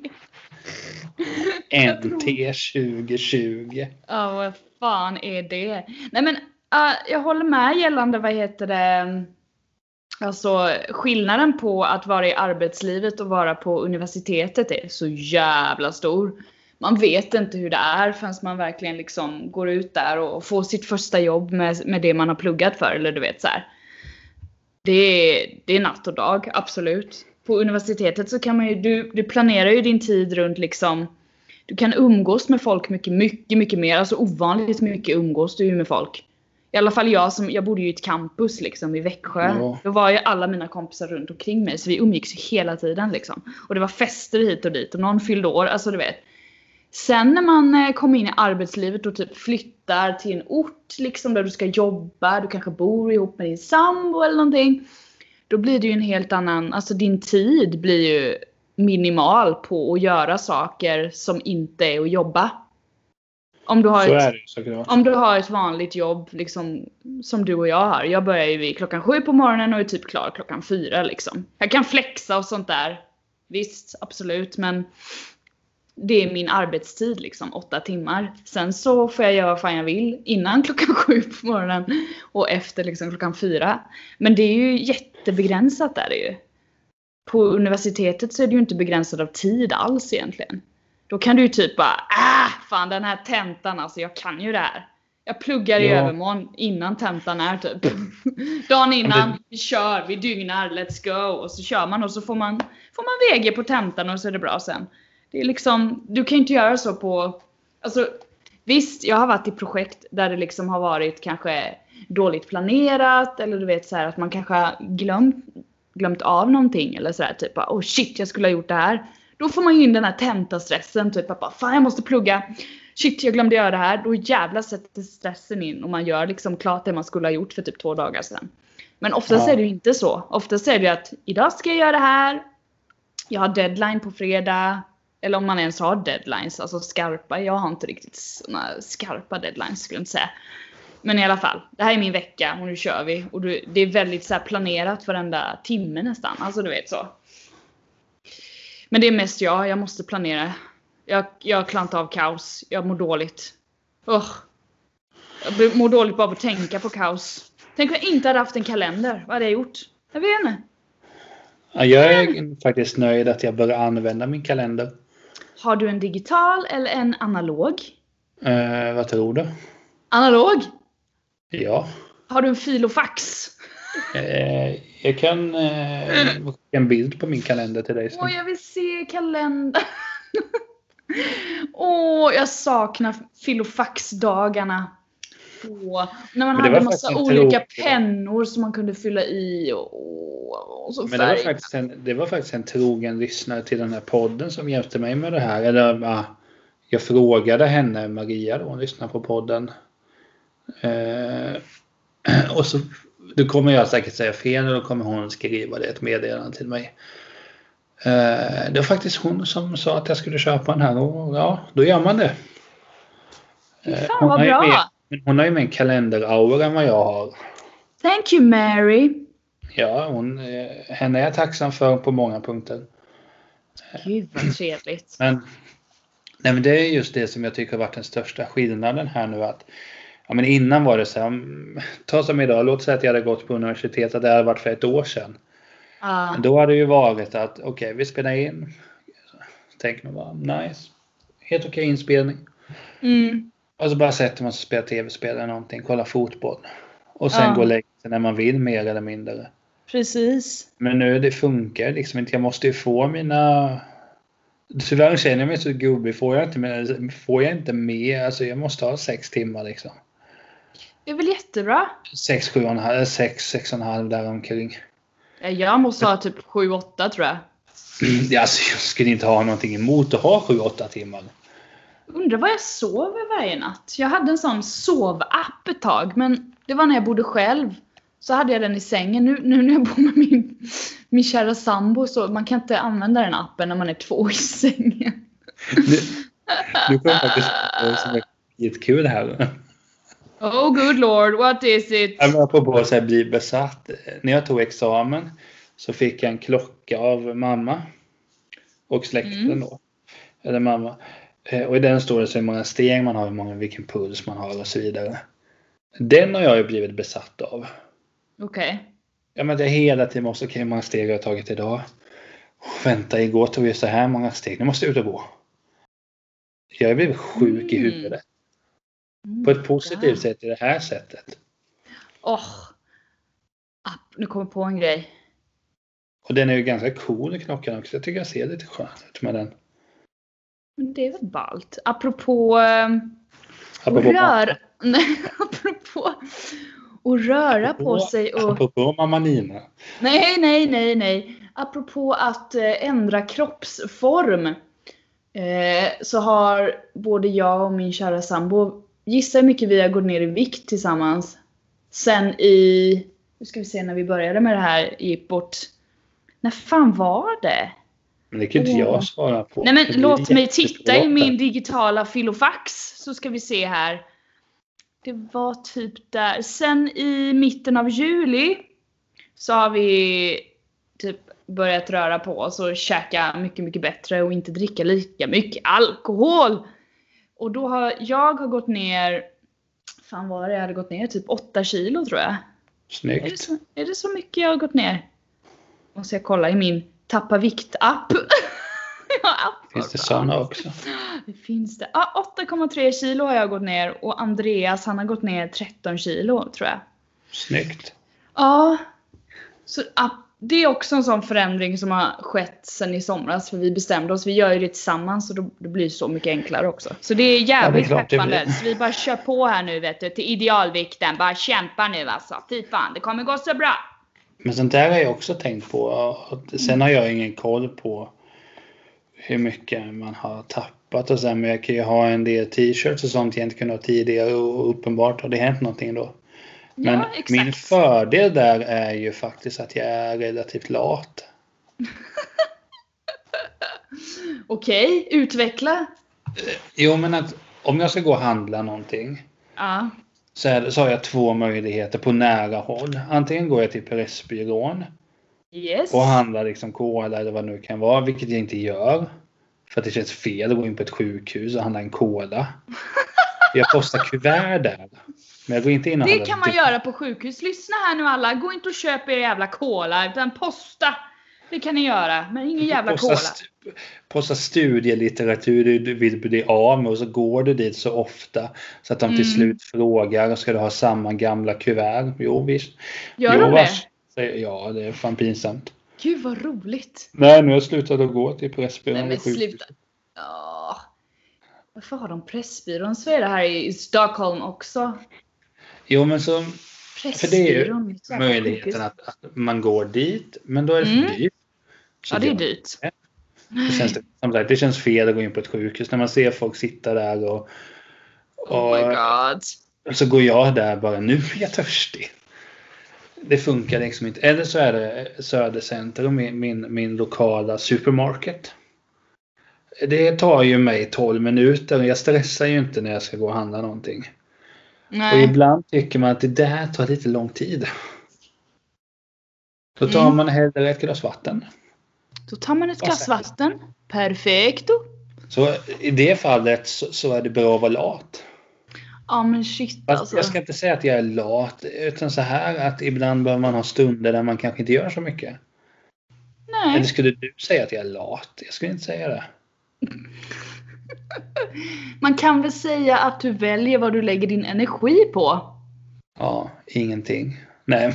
[SPEAKER 1] NT 2020.
[SPEAKER 2] Ja, vad fan är det? Nej, men jag håller med gällande, vad heter det? Alltså skillnaden på att vara i arbetslivet och vara på universitetet är så jävla stor. Man vet inte hur det är förrän man verkligen liksom går ut där och får sitt första jobb med det man har pluggat för. Eller du vet så här. Det är natt och dag, absolut. På universitetet så kan man ju, du planerar ju din tid runt liksom, du kan umgås med folk mycket mer. Alltså ovanligt mycket umgås du ju med folk. I alla fall jag bodde ju i ett campus liksom i Växjö. Ja. Då var ju alla mina kompisar runt omkring mig. Så vi umgicks ju hela tiden liksom. Och det var fester hit och dit. Och någon fyllde år, alltså du vet. Sen när man kommer in i arbetslivet och typ flyttar till en ort liksom där du ska jobba. Du kanske bor ihop med din sambo eller någonting. Då blir det ju en helt annan, alltså din tid blir ju minimal på att göra saker som inte är att jobba. Om du har ett vanligt jobb liksom, som du och jag har. Jag börjar ju vid 7 på morgonen och är typ klar 4 liksom. Jag kan flexa och sånt där. Visst, absolut. Men det är min arbetstid liksom, 8 timmar. Sen så får jag göra vad fan jag vill innan 7 på morgonen och efter liksom 4. Men det är ju jättebegränsat där ju. På universitetet så är det ju inte begränsat av tid alls egentligen. Då kan du ju typ bara, fan den här tentan alltså, jag kan ju det här. Jag pluggar i övermorgon innan tentan är typ. Dagen innan, vi kör, vi dygnar, let's go. Och så kör man och så får man VG på tentan och så är det bra sen. Det är liksom, du kan ju inte göra så på, alltså visst, jag har varit i projekt där det liksom har varit kanske dåligt planerat. Eller du vet så här att man kanske har glömt av någonting eller så här typ, oh shit jag skulle ha gjort det här. Då får man ju in den här tentastressen typ att fan jag måste plugga. Shit jag glömde göra det här. Då jävla sätter stressen in och man gör liksom klart det man skulle ha gjort för typ 2 dagar sedan. Men oftast är det ju inte så. Oftast är det ju att idag ska jag göra det här. Jag har deadline på fredag. Eller om man ens har deadlines, alltså skarpa. Jag har inte riktigt såna skarpa deadlines skulle jag inte säga. Men i alla fall, det här är min vecka och nu kör vi. Och det är väldigt så här planerat varenda timme nästan. Alltså du vet så. Men det är mest jag måste planera. Jag klarar inte av kaos. Jag mår dåligt. Jag mår dåligt bara av att tänka på kaos. Tänk om jag inte hade haft en kalender. Vad hade jag gjort? Jag vet inte.
[SPEAKER 1] Ja, jag är faktiskt nöjd att jag börjar använda min kalender.
[SPEAKER 2] Har du en digital eller en analog?
[SPEAKER 1] Vad tror du?
[SPEAKER 2] Analog?
[SPEAKER 1] Ja.
[SPEAKER 2] Har du en fil och fax?
[SPEAKER 1] Jag kan skicka en bild på min kalender till dig sen.
[SPEAKER 2] Jag vill se kalendern. Jag saknar fil och fax-dagarna. När man hade en massa olika pennor som man kunde fylla i och så. Men
[SPEAKER 1] det var faktiskt en trogen lyssnare till den här podden som hjälpte mig med det här. Eller jag frågade henne, Maria då, hon lyssnade på podden. Och så då kommer jag säkert säga fel och då kommer hon skriva det ett meddelande till mig. Det var faktiskt hon som sa att jag skulle köpa den här och ja, då gör man det.
[SPEAKER 2] Fan vad bra.
[SPEAKER 1] Hon har ju mer en kalenderaura än vad jag har.
[SPEAKER 2] Thank you Mary.
[SPEAKER 1] Ja, henne är jag tacksam för på många punkter.
[SPEAKER 2] Gud vad trevligt.
[SPEAKER 1] Men det är just det som jag tycker har varit den största skillnaden här nu att men innan var det så här, ta som idag, låt säga att jag hade gått på universitetet, det hade varit för 1 år sedan. Då hade det ju varit att okej, vi spelar in. Tänk man bara, nice. Helt okej inspelning. Och så bara sätter man sig och spelar tv-spel eller någonting, kolla fotboll. Och sen går lägga sig när man vill mer eller mindre.
[SPEAKER 2] Precis.
[SPEAKER 1] Men nu det funkar liksom inte, jag måste ju få mina... Tyvärr känner jag mig så gubbig, får jag inte med, alltså jag måste ha 6 timmar liksom.
[SPEAKER 2] Det är väl jättebra.
[SPEAKER 1] 6,5 där omkring.
[SPEAKER 2] Jag måste ha typ 7-8 tror jag.
[SPEAKER 1] Alltså jag skulle inte ha någonting emot att ha 7-8 timmar.
[SPEAKER 2] Undrar vad jag sover varje natt. Jag hade en sån sovapp ett tag, men det var när jag bodde själv. Så hade jag den i sängen. Nu när jag bor med min kära sambo så man kan inte använda den appen när man är 2 i sängen.
[SPEAKER 1] Du kommer faktiskt som är jättekul här.
[SPEAKER 2] Oh good lord, what is it?
[SPEAKER 1] Jag var på att bli besatt. När jag tog examen så fick jag en klocka av mamma och släkten då. Eller mamma. Och i den står det så hur många steg man har, vilken puls man har och så vidare. Den har jag ju blivit besatt av.
[SPEAKER 2] Okej.
[SPEAKER 1] Ja, men det är hela tiden måste, hur många steg jag har tagit idag. Vänta, igår tog vi så här många steg. Nu måste jag ut och gå. Jag har blivit sjuk i huvudet. På ett positivt sätt i det här sättet.
[SPEAKER 2] Nu kommer på en grej.
[SPEAKER 1] Och den är ju ganska cool i knockan också. Jag tycker jag ser lite skönt ut med den.
[SPEAKER 2] Men det är väl ballt. Apropå röra på sig.
[SPEAKER 1] Apropå mamma Nina.
[SPEAKER 2] Nej. Apropå att ändra kroppsform. Så har både jag och min kära sambo, gissa hur mycket vi har gått ner i vikt tillsammans. Sen nu ska vi se när vi började med det här gippot. När fan var det?
[SPEAKER 1] Men det kan inte jag svara på.
[SPEAKER 2] Nej, men låt mig titta i min digitala filofax så ska vi se här. Det var typ där. Sen i mitten av juli så har vi typ börjat röra på oss och käka mycket, mycket bättre och inte dricka lika mycket alkohol. Och då har jag gått ner, fan vad det, jag hade gått ner typ 8 kilo tror jag.
[SPEAKER 1] Snyggt.
[SPEAKER 2] Är det så mycket jag har gått ner? Måste jag kolla i min tappa vikt-app.
[SPEAKER 1] Finns det sådana också?
[SPEAKER 2] Det finns det. 8,3 kilo har jag gått ner. Och Andreas, han har gått ner 13 kilo tror jag.
[SPEAKER 1] Snyggt.
[SPEAKER 2] Ja. Så det är också en sån förändring som har skett sen i somras. För vi bestämde oss, vi gör ju det tillsammans. Och då blir det så mycket enklare också. Så det är jävligt peppande. Så vi bara kör på här nu vet du. Till idealvikten. Bara kämpa nu alltså. Fy fan, det kommer gå så bra.
[SPEAKER 1] Men sånt där har jag också tänkt på. Sen har jag ingen koll på hur mycket man har tappat och sen, men jag kan ju ha en del t-shirts och sånt jag inte kunde ha tidigare och uppenbart har det hänt någonting då. Men ja, min fördel där är ju faktiskt att jag är relativt lat.
[SPEAKER 2] Okej, utveckla.
[SPEAKER 1] Jo, men att om jag ska gå och handla någonting så har jag 2 möjligheter på nära håll. Antingen går jag till Pressbyrån och handlar liksom cola eller vad det nu kan vara, vilket jag inte gör. För att det känns fel att gå in på ett sjukhus och handla en cola. Jag postar kuvert där. Men jag går inte in och
[SPEAKER 2] det kan man göra på sjukhus. Lyssna här nu alla. Gå inte och köp er jävla cola. Utan posta. Det kan ni göra. Men ingen jävla cola.
[SPEAKER 1] Posta studielitteratur du vill bli av med. Och så går du dit så ofta. Så att de till slut frågar. Ska du ha samma gamla kuvert? Jo visst.
[SPEAKER 2] Gör de det?
[SPEAKER 1] Ja, det är fan pinsamt.
[SPEAKER 2] Gud vad roligt.
[SPEAKER 1] Nej, nu har jag slutat att gå till Pressbyrån.
[SPEAKER 2] Nej, men sluta. Ja. Varför har de Pressbyrån? Så är det här i Stockholm också.
[SPEAKER 1] Jo, men så... För det är ju möjligheten att man går dit. Men då är det för dyrt.
[SPEAKER 2] Ja, det är dyrt.
[SPEAKER 1] Det känns fel att gå in på ett sjukhus. När man ser folk sitta där och...
[SPEAKER 2] Oh my god.
[SPEAKER 1] Så går jag där bara, nu är jag törstig. Det funkar liksom inte. Eller så är det Södercenter och min lokala supermarket. Det tar ju mig 12 minuter och jag stressar ju inte när jag ska gå och handla någonting. Nej. Och ibland tycker man att det där tar lite lång tid. Då tar man hellre ett glas vatten.
[SPEAKER 2] Då tar man ett glas vatten. Perfekto.
[SPEAKER 1] Så i det fallet så är det bra att vara lat.
[SPEAKER 2] Ja, men shit alltså.
[SPEAKER 1] Jag ska inte säga att jag är lat, utan så här att ibland behöver man ha stunder där man kanske inte gör så mycket.
[SPEAKER 2] Nej.
[SPEAKER 1] Eller skulle du säga att jag är lat? Jag skulle inte säga det.
[SPEAKER 2] Man kan väl säga att du väljer vad du lägger din energi på.
[SPEAKER 1] Ja, ingenting. Nej.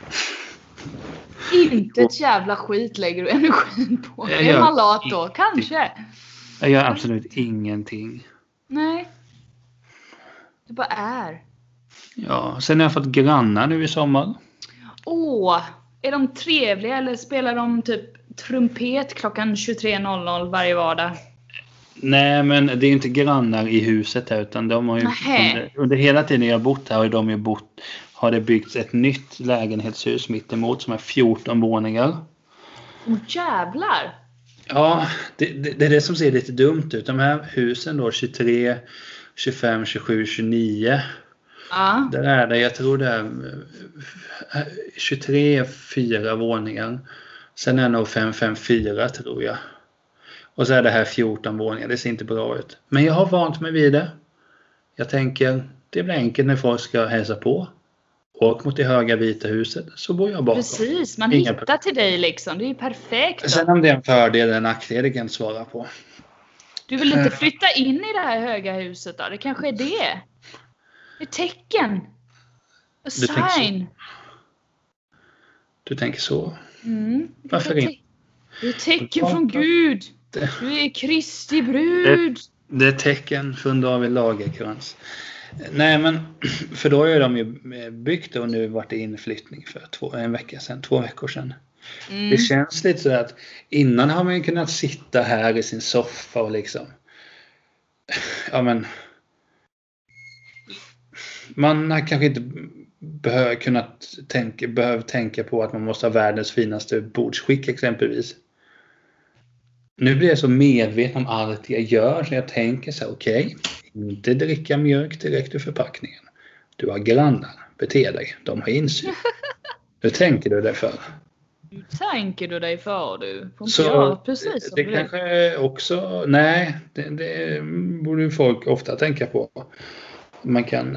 [SPEAKER 2] Inte ett jävla skit lägger du energin på. Är man lat då? Kanske.
[SPEAKER 1] Jag gör absolut ingenting.
[SPEAKER 2] Nej. Det bara är.
[SPEAKER 1] Ja, sen har jag fått grannar nu i sommar.
[SPEAKER 2] Är de trevliga eller spelar de typ trumpet klockan 23.00 varje vardag?
[SPEAKER 1] Nej, men det är inte grannar i huset här, utan de har ju under hela tiden jag har bott här har det byggts ett nytt lägenhetshus mitt emot som är 14 våningar.
[SPEAKER 2] Jävlar!
[SPEAKER 1] Ja, det är det som ser lite dumt ut. De här husen då, 23, 25, 27, 29. Där är det, jag tror det är 23, 4 våningar. Sen är det nog 5, 5, 4 tror jag. Och så är det här 14 våningar. Det ser inte bra ut. Men jag har vant mig vid det. Jag tänker, det blir enkelt när folk ska hälsa på. Och mot det höga vita huset så bor jag bakom.
[SPEAKER 2] Precis, man hittar till dig liksom. Det är ju perfekt. Då.
[SPEAKER 1] Sen om det är en fördel eller en nackdel, det kan jag inte svara på.
[SPEAKER 2] Du vill inte flytta in i det här höga huset då? Det kanske är det. Ett tecken. A sign.
[SPEAKER 1] Du tänker så?
[SPEAKER 2] Varför inte? Det är ett tecken från Gud. Du är Kristi brud.
[SPEAKER 1] Det är tecken från David Lagerkrans. Nej, men för då är de ju byggt och nu varit det inflyttning för 2 veckor sedan. Det känns lite så att innan har man ju kunnat sitta här i sin soffa och liksom man har kanske inte behövt tänka på att man måste ha världens finaste bordsskick exempelvis. nu blir jag så medveten om allt jag gör så jag tänker så här, okej, inte dricka mjölk direkt ur förpackningen. Du har grannar, bete dig, de har insyn. Hur tänker du dig för?
[SPEAKER 2] Hur tänker du dig för du? Får inte
[SPEAKER 1] Så
[SPEAKER 2] göra precis som
[SPEAKER 1] det
[SPEAKER 2] du vill.
[SPEAKER 1] kanske också, nej, det borde ju folk ofta tänka på. Man kan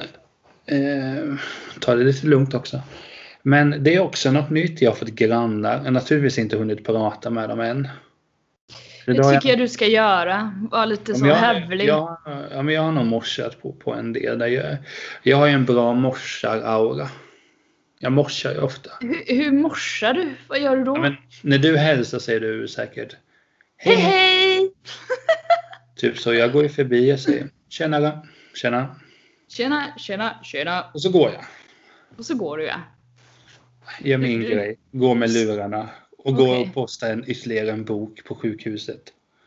[SPEAKER 1] ta det lite lugnt också. Men det är också något nytt. Jag har fått grannar. Jag har naturligtvis inte hunnit prata med dem än.
[SPEAKER 2] Det tycker jag du ska göra. Var lite så hävlig.
[SPEAKER 1] Men jag har nog morsat på en del. Jag har ju en bra morsar-aura. Jag morsar ju ofta.
[SPEAKER 2] Hur morsar du? Vad gör du då?
[SPEAKER 1] Ja, men när du hälsar säger du säkert
[SPEAKER 2] hej hej!
[SPEAKER 1] Typ så. Jag går ju förbi och säger tjena.
[SPEAKER 2] Tjena.
[SPEAKER 1] Och så går jag.
[SPEAKER 2] Och så går du, ja.
[SPEAKER 1] Gör min grej. Går med lurarna. Och går och postar ytterligare en bok på sjukhuset.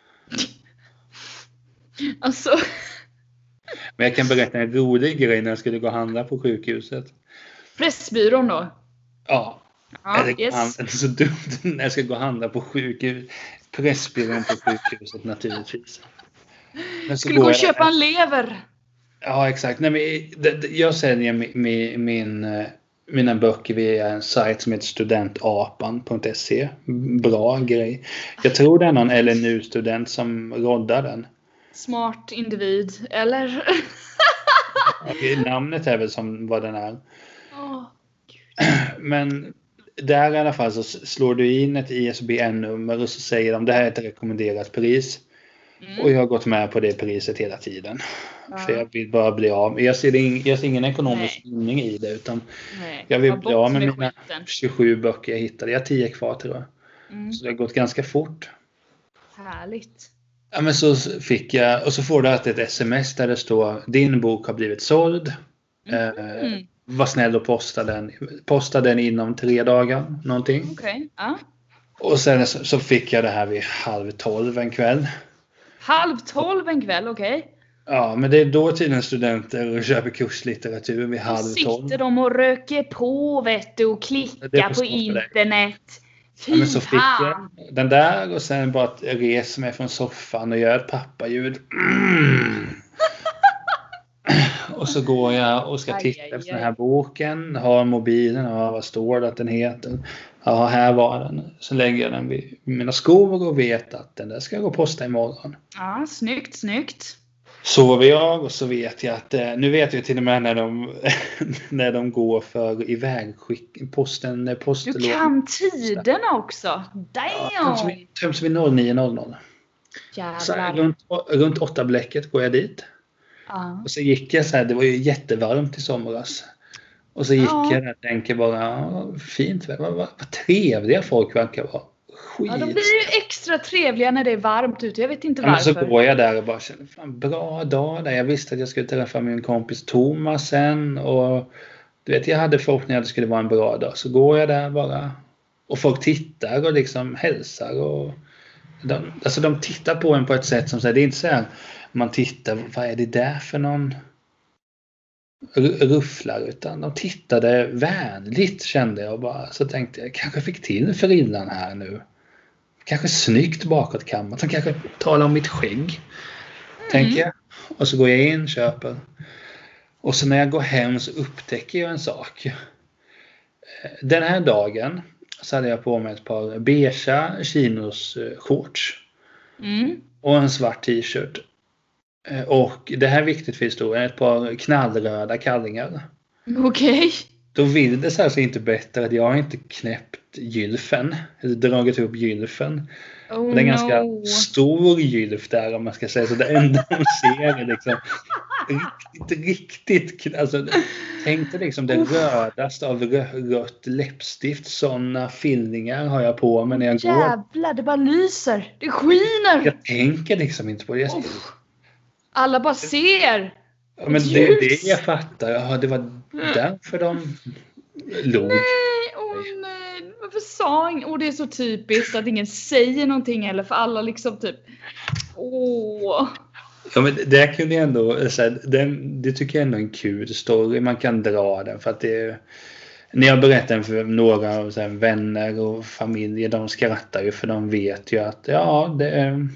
[SPEAKER 2] Alltså.
[SPEAKER 1] Men jag kan berätta en rolig grej när jag skulle gå och handla på sjukhuset.
[SPEAKER 2] Pressbyrån då?
[SPEAKER 1] Ja.
[SPEAKER 2] Yes.
[SPEAKER 1] Så dumt när jag ska gå och handla på sjukhus. Pressbyrån på sjukhuset naturligtvis. Men
[SPEAKER 2] skulle gå och köpa en lever.
[SPEAKER 1] Ja, exakt. Nej, men jag säljer mina böcker via en sajt som heter studentapan.se. Bra grej. Jag tror det är någon LNU-student som roddar den.
[SPEAKER 2] Smart individ, eller?
[SPEAKER 1] Namnet är väl som vad den är. Men där i alla fall så slår du in ett ISBN-nummer och så säger de det här är ett rekommenderat pris. Och jag har gått med på det priset hela tiden. För jag vill bara bli av. Jag ser ingen ekonomisk vinning i det. Utan jag vill bli av med mina 27 böcker jag hittade. Jag har 10 kvar tror jag. Så det har gått ganska fort.
[SPEAKER 2] Härligt.
[SPEAKER 1] Ja, men så fick jag. Och så får du ett sms där det står din bok har blivit såld. Var snäll och posta den inom 3 dagar. Någonting.
[SPEAKER 2] Okej.
[SPEAKER 1] Och sen så fick jag det här vid 11:30 en kväll.
[SPEAKER 2] 11:30 en kväll, okej.
[SPEAKER 1] Ja, men det är då tiden studenter köper kurslitteratur vid 11:30.
[SPEAKER 2] Sitter de och röker på, vet du, och klickar på internet.
[SPEAKER 1] Ja, men så fick jag den där och sen bara res mig från soffan och gör ett pappaljud. Och så går jag och ska titta efter den här boken. Har mobilen, vad står det att den heter? Ja, här var den. Så lägger jag den vid mina skor och vet att den där ska jag gå och posta imorgon.
[SPEAKER 2] Ja, snyggt.
[SPEAKER 1] Sover jag och så vet jag att nu vet jag till och med när de går för ivägskick posten.
[SPEAKER 2] Du kan tiderna också. Damn!
[SPEAKER 1] Töms vid 09:00.
[SPEAKER 2] Jävlar.
[SPEAKER 1] Runt 8-bläcket går jag dit. Och så gick jag så här, det var ju jättevarmt i somras. Och så gick jag där och tänkte bara, fint, vad trevliga folk verkar vara. Skit.
[SPEAKER 2] Ja, de blir ju extra trevliga när det är varmt ute. Jag vet inte varför.
[SPEAKER 1] Men så går jag där och bara känner, fan, bra dag där. Jag visste att jag skulle träffa min kompis Thomas sen. Och du vet, jag hade förhoppningar att det skulle vara en bra dag. Så går jag där bara. Och folk tittar och liksom hälsar. Och de tittar på en på ett sätt som säger, det är inte så här. Man tittar, vad är det där för någon rufflar, utan de tittade vänligt kände jag bara. Så tänkte jag, kanske fick till frillan här nu. Kanske snyggt bakåtkammat. Som kanske talar om mitt skägg. Tänker jag. Och så går jag in, köper. Och så när jag går hem så upptäcker jag en sak. Den här dagen så hade jag på mig ett par beige chinos shorts. Och en svart t-shirt. Och det här är viktigt för historien. Ett par knallröda kallingar.
[SPEAKER 2] Okej.
[SPEAKER 1] Då vill det så inte bättre att jag har inte knäppt gylfen. Eller dragit upp gylfen. Det är en ganska stor gylf där om man ska säga. Så det enda man ser är liksom riktigt. Alltså, tänk dig liksom det rödaste av rött läppstift. Sådana fyllningar har jag på mig när jag går.
[SPEAKER 2] Jävlar, det bara lyser. Det skiner.
[SPEAKER 1] Jag tänker liksom inte på det.
[SPEAKER 2] Alla bara ser.
[SPEAKER 1] Ja, men det är det jag fattar. Ja, det var därför de låg.
[SPEAKER 2] Nej. Varför sa ingen? Det är så typiskt att ingen säger någonting eller för alla liksom typ.
[SPEAKER 1] Ja, men det kunde jag ändå. Det tycker jag ändå är en kul story. Man kan dra den för att det är. När jag berättar den för några av så här, vänner och familjer, de skrattar ju för de vet ju att det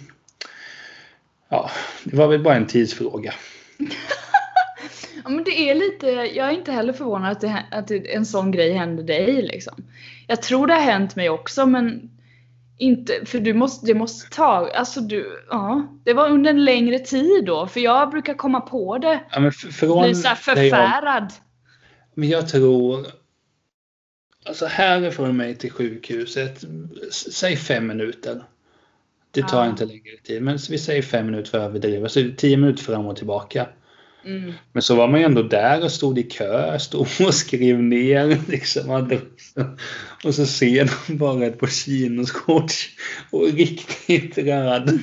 [SPEAKER 1] var väl bara en tidsfråga.
[SPEAKER 2] Ja, men det är lite, jag är inte heller förvånad att en sån grej händer dig liksom. Jag tror det har hänt mig också, men inte, för det måste ta, alltså det var under en längre tid då, för jag brukar komma på det.
[SPEAKER 1] Ja, men bli
[SPEAKER 2] så här förfärad.
[SPEAKER 1] Men jag tror, alltså härifrån mig till sjukhuset, säg 5 minuter. Det tar inte längre tid, men vi säger 5 minuter för att överdriva, så 10 minuter fram och tillbaka. Mm. Men så var man ju ändå där och stod i kö, stod och skrev ner liksom, och så ser de bara ett par chinoskort och riktigt röd.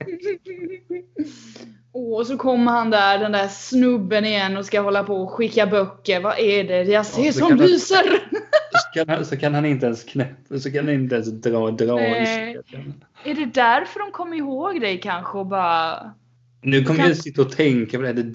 [SPEAKER 2] Och så kommer han där, den där snubben igen, och ska hålla på och skicka böcker. Vad är det? Jag ser som lyser.
[SPEAKER 1] Så kan han inte ens knäppa, så kan han inte ens dra i skeden.
[SPEAKER 2] Är det därför de kommer ihåg dig kanske och bara...
[SPEAKER 1] Nu kommer jag sitta och tänka på det. Det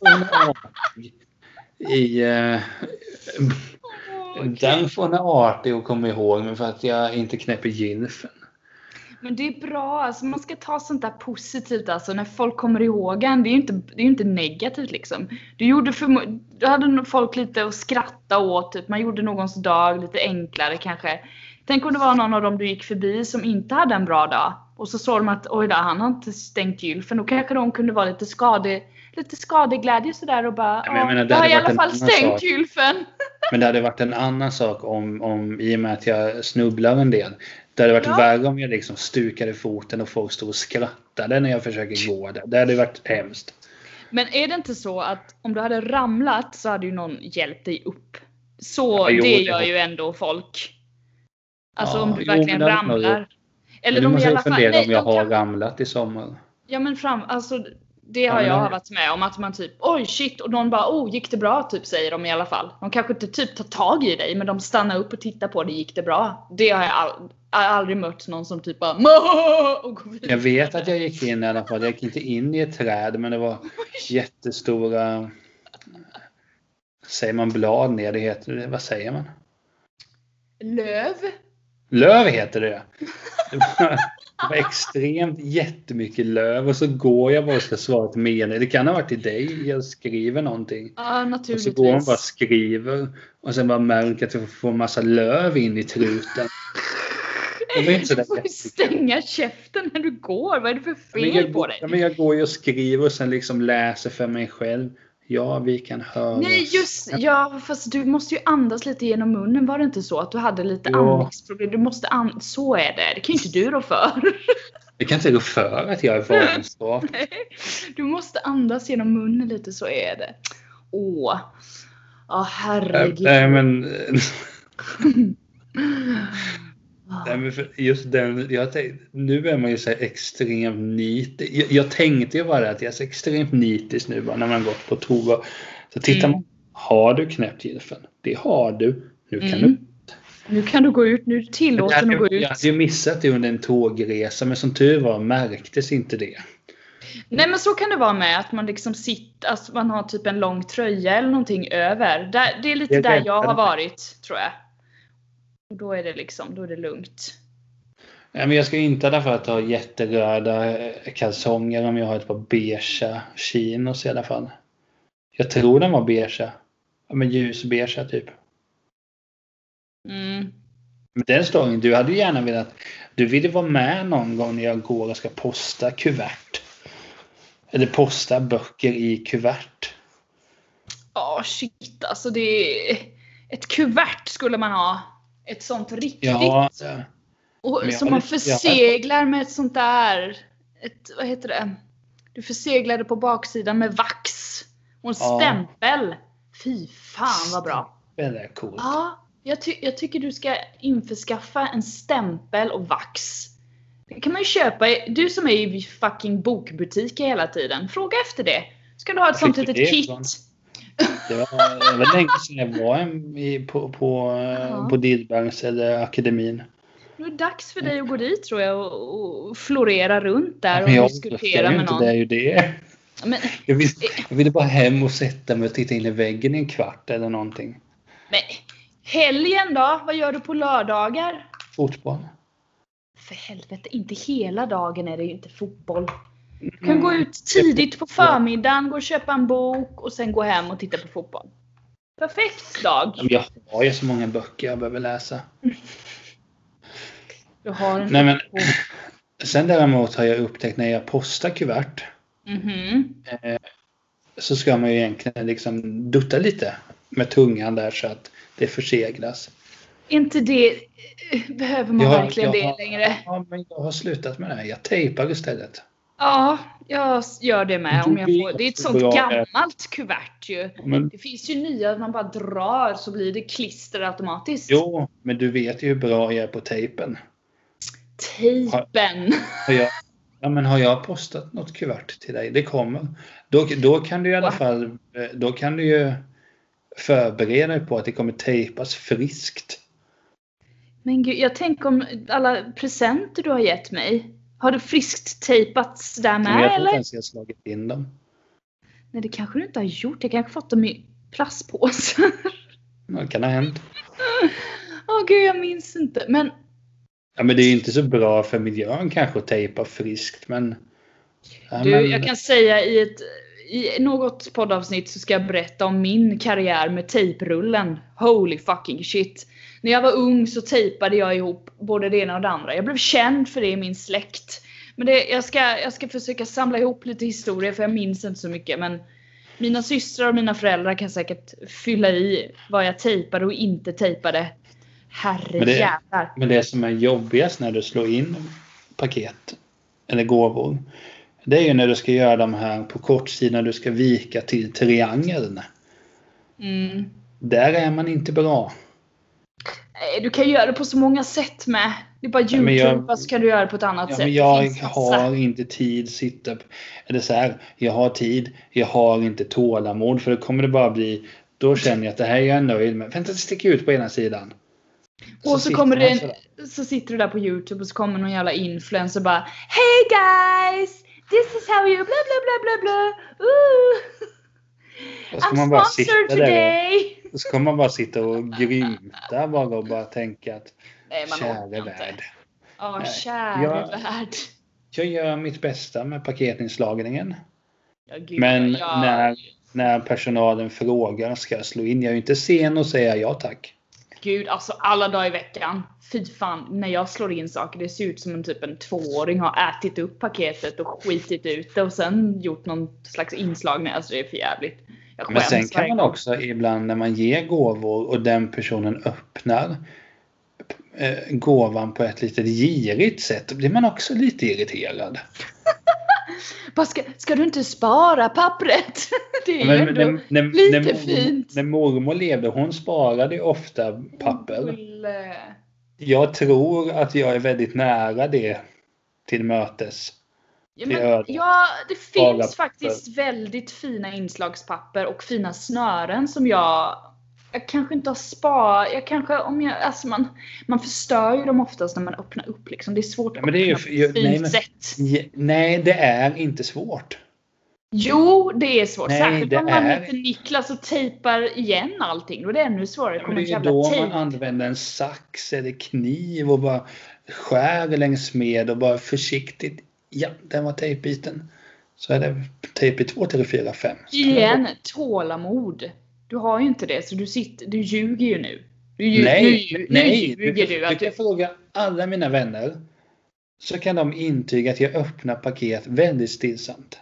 [SPEAKER 1] därför hon är artig att komma ihåg, men för att jag inte knäpper gylfen.
[SPEAKER 2] Men det är bra, alltså man ska ta sånt där positivt, alltså när folk kommer ihåg en. Det är ju inte negativt liksom. Du hade folk lite att skratta åt, typ. Man gjorde någons dag lite enklare kanske. Tänk om det var någon av dem du gick förbi som inte hade en bra dag. Och så såg de att oj då, han har inte stängt gylfen. Då kanske de kunde vara lite skadeglädje sådär och bara, jag har i alla fall stängt gylfen.
[SPEAKER 1] Men det hade varit en annan sak om i och med att jag snubblar en del. Det hade varit värre om jag liksom stukade foten och folk stod och skrattade när jag försöker gå där. Det hade varit hemskt.
[SPEAKER 2] Men är det inte så att om du hade ramlat så hade ju någon hjälpt dig upp? Så det gör ju ändå folk. Alltså om du verkligen ramlar. Eller
[SPEAKER 1] de i alla fall, fundera om jag har ramlat i sommar.
[SPEAKER 2] Ja, men alltså det har jag varit med om, att man typ oj shit, och någon bara gick det bra typ, säger de i alla fall. De kanske inte typ tar tag i dig, men de stannar upp och tittar på det, gick det bra. Det har jag aldrig mött någon som typ bara och går vidare.
[SPEAKER 1] Jag vet att jag gick in i alla fall. Jag gick inte in i ett träd, men det var jättestora, säger man blad ner, det heter, vad säger man? Löv heter det. Det var extremt jättemycket löv, och så går jag bara och ska svara till mening. Det kan ha varit till dig, jag skriver någonting.
[SPEAKER 2] Ja, naturligtvis.
[SPEAKER 1] Och så går man bara och skriver, och sen bara märker att jag får en massa löv in i truten.
[SPEAKER 2] Du får ju stänga käften när du går. Vad är det för fel på dig?
[SPEAKER 1] Men jag går ju och skriver och sen liksom läser för mig själv. Ja, vi kan höra.
[SPEAKER 2] Nej, fast du måste ju andas lite genom munnen. Var det inte så att du hade lite andningsproblem? Du måste så är det. Det kan inte du rå för.
[SPEAKER 1] Det kan inte rå för att jag är varenskap.
[SPEAKER 2] Du måste andas genom munnen lite, så är det. Herregud.
[SPEAKER 1] Nej, men... Nej, men just den, nu är man ju så extremt nitisk. Jag tänkte ju bara att jag är så extremt nitisk nu bara när man gått på toa. Så tittar man, har du knäppt gylfen? Det har du. Nu kan du gå ut. Nu tillåter du att gå ut. Jag hade ju missat det under en tågresa, men som tur var märktes inte det.
[SPEAKER 2] Nej, men så kan det vara med att man liksom sitter, alltså man har typ en lång tröja eller någonting över. Det är lite där jag har varit, tror jag. Och då är det lugnt.
[SPEAKER 1] Ja, men jag ska inte därför att ha jätteröda kalsonger om jag har ett par beige chinos i alla fall. Jag tror den var beige. Ja, men ljusbeige typ. Men den storyn, du hade ju gärna velat, du ville vara med någon gång när jag går och ska posta kuvert. Eller posta böcker i kuvert.
[SPEAKER 2] Shit, alltså det är ett kuvert skulle man ha. Ett sånt riktigt.
[SPEAKER 1] Ja,
[SPEAKER 2] och som man förseglar med ett sånt där. Vad heter det? Du förseglar det på baksidan med vax. Och en stämpel. Fy fan vad bra.
[SPEAKER 1] Det är coolt.
[SPEAKER 2] Ja, jag tycker du ska införskaffa en stämpel och vax. Det kan man ju köpa. Du som är i fucking bokbutiker hela tiden. Fråga efter det. Ska du ha ett sånt litet kit?
[SPEAKER 1] Det var länge sedan jag var på Dillbergs eller akademin.
[SPEAKER 2] Nu är det dags för dig att gå dit, tror jag, och florera runt där och diskutera med någon.
[SPEAKER 1] Det är ju det. Men, jag ville bara hem och sätta mig och titta in i väggen i en kvart eller någonting.
[SPEAKER 2] Men Helgen då? Vad gör du på lördagar?
[SPEAKER 1] Fotboll.
[SPEAKER 2] För helvete, inte hela dagen är det ju inte fotboll. Du kan gå ut tidigt på förmiddagen, gå och köpa en bok och sen gå hem och titta på fotboll. Perfekt dag.
[SPEAKER 1] Jag har ju så många böcker jag behöver läsa.
[SPEAKER 2] Du har en
[SPEAKER 1] Nej, men sen däremot har jag upptäckt när jag postar kuvert. Så ska man ju egentligen liksom dutta lite med tungan där så att det förseglas.
[SPEAKER 2] Inte det. Behöver man verkligen det längre?
[SPEAKER 1] Ja, men jag har slutat med det här. Jag tejpar istället.
[SPEAKER 2] Ja, jag gör det med. Om jag får. Det är ett sånt gammalt kuvert ju. Men det finns ju nya, man bara drar så blir det klister automatiskt.
[SPEAKER 1] Jo, men du vet ju hur bra jag är på tejpen.
[SPEAKER 2] Tejpen?
[SPEAKER 1] Har jag postat något kuvert till dig? Det kommer. Då kan du i alla fall, då kan du ju förbereda dig på att det kommer tejpas friskt.
[SPEAKER 2] Men gud, jag tänker om alla presenter du har gett mig. Har det friskt tejpats där med,
[SPEAKER 1] eller? Jag
[SPEAKER 2] tror
[SPEAKER 1] inte ens jag slagit in dem.
[SPEAKER 2] Nej, det kanske du inte har gjort. Jag kanske fått dem i plastpåsar.
[SPEAKER 1] Det kan ha hänt.
[SPEAKER 2] Gud, jag minns inte. Men
[SPEAKER 1] det är ju inte så bra för miljön kanske att tejpa friskt. Men
[SPEAKER 2] jag kan säga i något poddavsnitt så ska jag berätta om min karriär med tejprullen. Holy fucking shit. När jag var ung så tejpade jag ihop både det ena och det andra. Jag blev känd för det i min släkt. Men jag ska försöka samla ihop lite historia för jag minns inte så mycket. Men mina systrar och mina föräldrar kan säkert fylla i vad jag tejpade och inte tejpade. Herrejävlar.
[SPEAKER 1] Men det som är jobbigast när du slår in paket eller gåvor, det är ju när du ska göra de här på kortsidan, du ska vika till triangeln. Där är man inte bra.
[SPEAKER 2] Du kan göra det på så många sätt med. Det är bara YouTube, vad ska du göra på ett annat sätt?
[SPEAKER 1] Men jag har inte tid sitta. Eller så här, jag har tid, jag har inte tålamod, för då kommer det bara bli, då känner jag att det här är jag nöjd med. Vänta, stick ut på ena sidan.
[SPEAKER 2] Och så kommer så sitter du där på YouTube och så kommer någon jävla influencer och bara Hey guys, this is how you bla bla bla bla bla. I'm sponsored today.
[SPEAKER 1] Då ska man bara sitta och gryta och bara tänka att käre värld.
[SPEAKER 2] Ja, käre värld.
[SPEAKER 1] Jag gör mitt bästa med paketinslagningen. Men när personalen frågar ska jag slå in, jag är ju inte sen och säga ja tack.
[SPEAKER 2] Gud, alltså alla dagar i veckan. Fy fan, när jag slår in saker, det ser ut som en 2-åring har ätit upp paketet och skitit ut det och sen gjort någon slags inslagning. Alltså det är för jävligt.
[SPEAKER 1] Men sen kan man också ibland när man ger gåvor och den personen öppnar gåvan på ett lite girigt sätt, då blir man också lite irriterad.
[SPEAKER 2] Ska du inte spara pappret? Det är ju ändå lite fint.
[SPEAKER 1] När mormor levde, hon sparade ofta papper. Jag tror att jag är väldigt nära det till mötes.
[SPEAKER 2] Det finns faktiskt väldigt fina inslagspapper och fina snören som jag kanske inte har sparat. Man förstör ju dem oftast när man öppnar upp liksom. Det är svårt att öppna på ett fint sätt.
[SPEAKER 1] Nej, det är inte svårt.
[SPEAKER 2] Jo, det är svårt. Särskilt om man heter Niklas och tejpar igen allting. Då är det ännu svårare.
[SPEAKER 1] Det är då man använder en sax eller kniv och bara skär längs med och bara försiktigt. Ja, den var tejpbiten. Så är det tejp i 2, 3, 4, 5.
[SPEAKER 2] Igen, tålamod. Du har ju inte det, så du ljuger ju nu.
[SPEAKER 1] Nej, du kan fråga alla mina vänner. Så kan de intyga att jag öppnar paket väldigt stillsamt.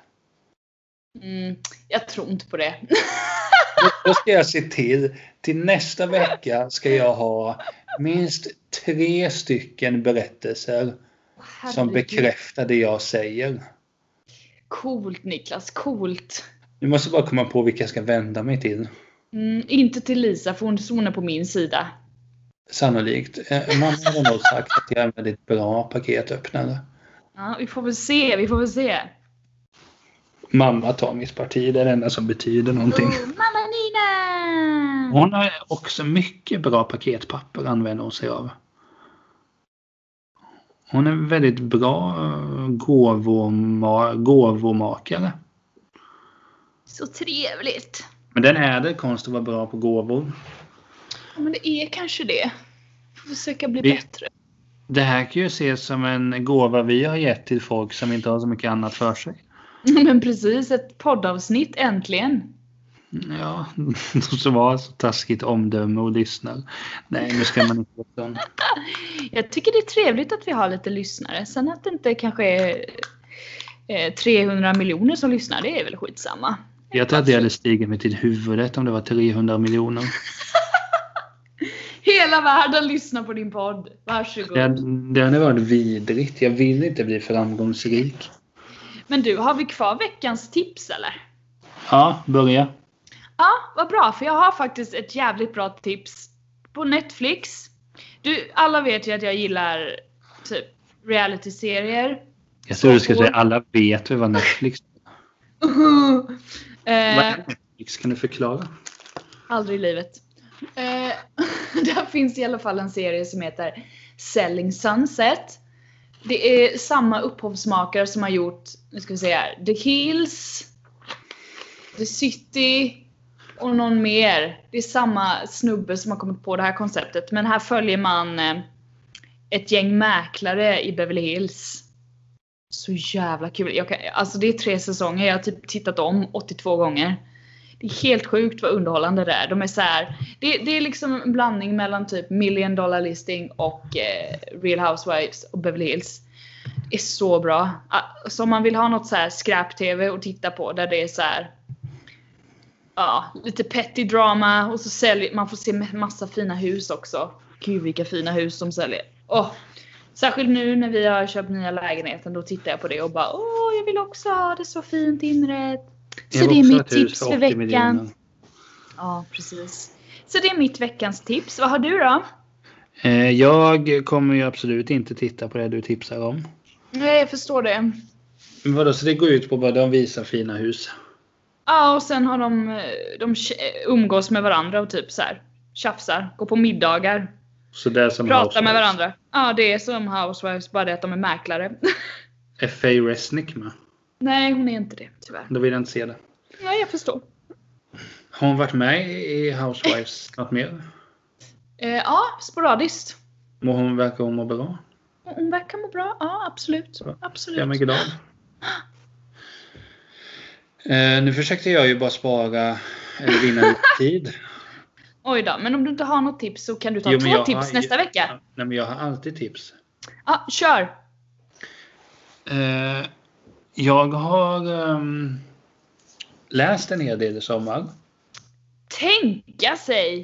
[SPEAKER 2] Jag tror inte på det.
[SPEAKER 1] Då ska jag se till nästa vecka ska jag ha minst 3 stycken berättelser som bekräftar det jag säger.
[SPEAKER 2] Coolt Niklas, coolt.
[SPEAKER 1] Nu måste bara komma på vilka jag ska vända mig till.
[SPEAKER 2] Inte till Lisa, för hon är på min sida.
[SPEAKER 1] Sannolikt. Mamma har nog sagt att jag är en väldigt bra paketöppnare.
[SPEAKER 2] Ja, vi får väl se.
[SPEAKER 1] Mamma tar mitt parti, det är det enda som betyder någonting.
[SPEAKER 2] Mamma Nina!
[SPEAKER 1] Hon har också mycket bra paketpapper använder hon sig av. Hon är väldigt bra gåvomakare.
[SPEAKER 2] Så trevligt.
[SPEAKER 1] Men den är det konst att vara bra på gåvor.
[SPEAKER 2] Ja, men det är kanske det. Får försöka bli bättre.
[SPEAKER 1] Det här kan ju ses som en gåva vi har gett till folk som inte har så mycket annat för sig.
[SPEAKER 2] Men precis, ett poddavsnitt äntligen.
[SPEAKER 1] Ja, så var så taskigt omdöme och lyssnar. Nej, nu ska man inte vara sån.
[SPEAKER 2] Jag tycker det är trevligt att vi har lite lyssnare. Sen att det inte kanske är 300 miljoner som lyssnar, det är väl skitsamma.
[SPEAKER 1] Jag tror att det hade stigit mig till huvudet om det var 300 miljoner.
[SPEAKER 2] Hela världen lyssnar på din podd. Varsågod.
[SPEAKER 1] Det hade varit vidrigt. Jag vill inte bli framgångsrik.
[SPEAKER 2] Men du, har vi kvar veckans tips eller?
[SPEAKER 1] Ja, börja.
[SPEAKER 2] Ja, vad bra. För jag har faktiskt ett jävligt bra tips på Netflix. Alla vet ju att jag gillar typ reality-serier.
[SPEAKER 1] Jag tror du ska säga alla vet vad Netflix är. Vad är Netflix? Kan du förklara?
[SPEAKER 2] Aldrig i livet. Där finns i alla fall en serie som heter Selling Sunset. Det är samma upphovsmakare som har gjort, nu ska vi se här, The Hills, The City och någon mer. Det är samma snubbe som har kommit på det här konceptet. Men här följer man ett gäng mäklare i Beverly Hills. Så jävla kul. Alltså det är 3 säsonger. Jag har typ tittat om 82 gånger. Det är helt sjukt vad underhållande det är. De är så här, det är liksom en blandning mellan typ Million Dollar Listing och Real Housewives och Beverly Hills. Det är så bra. Så om man vill ha något så här skräp-tv och titta på där det är så här, ja, lite petty drama och så säljer man, får se massa fina hus också. Gud vilka fina hus de säljer. Särskilt nu när vi har köpt nya lägenheten, då tittar jag på det och bara jag vill också ha det så fint inrett. Så det är mitt tips för veckan. Miljoner. Ja, precis. Så det är mitt veckans tips. Vad har du då?
[SPEAKER 1] Jag kommer ju absolut inte titta på det du tipsar om.
[SPEAKER 2] Nej, jag förstår det.
[SPEAKER 1] Men vadå, så det går ut på bara de visar fina hus?
[SPEAKER 2] Ja, och sen har de umgås med varandra och typ så här tjafsar, går på middagar.
[SPEAKER 1] Så det är som
[SPEAKER 2] pratar
[SPEAKER 1] Housewives.
[SPEAKER 2] Med varandra. Ja, det är som Housewives, bara det att de är mäklare.
[SPEAKER 1] Är Faye Resnick med?
[SPEAKER 2] Nej, hon är inte det, tyvärr.
[SPEAKER 1] Då vill jag inte se det.
[SPEAKER 2] Ja, jag förstår.
[SPEAKER 1] Har hon varit med i Housewives något mer?
[SPEAKER 2] Ja, sporadiskt.
[SPEAKER 1] Verkar hon må bra?
[SPEAKER 2] Hon verkar må bra, ja absolut. Absolut.
[SPEAKER 1] Jag är mycket glad. Nu försökte jag ju bara spara eller vinna lite tid.
[SPEAKER 2] Oj då, men om du inte har något tips så kan du ta 2 tips nästa vecka.
[SPEAKER 1] Nej, men jag har alltid tips.
[SPEAKER 2] Ja, kör.
[SPEAKER 1] Jag har läst en hel del i sommar.
[SPEAKER 2] Tänka sig.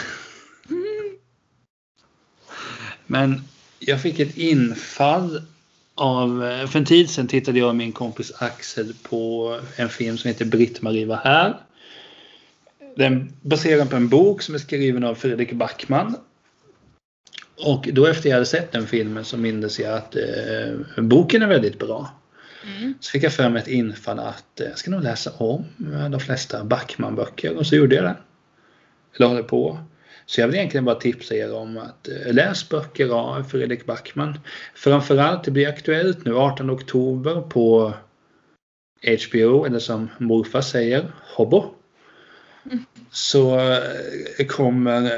[SPEAKER 1] Men jag fick ett infall av, för en tid sedan tittade jag och min kompis Axel på en film som heter Britt-Marie var här. Den baserar på en bok som är skriven av Fredrik Backman. Och då efter jag hade sett den filmen så minns jag att boken är väldigt bra. Så fick jag för mig ett infall att jag ska nog läsa om de flesta Backman-böcker. Och så gjorde jag det. Eller håller på. Så jag vill egentligen bara tipsa er om att läs böcker av Fredrik Backman. Framförallt det blir aktuellt nu 18 oktober på HBO, eller som morfar säger, Hobbo. Så kommer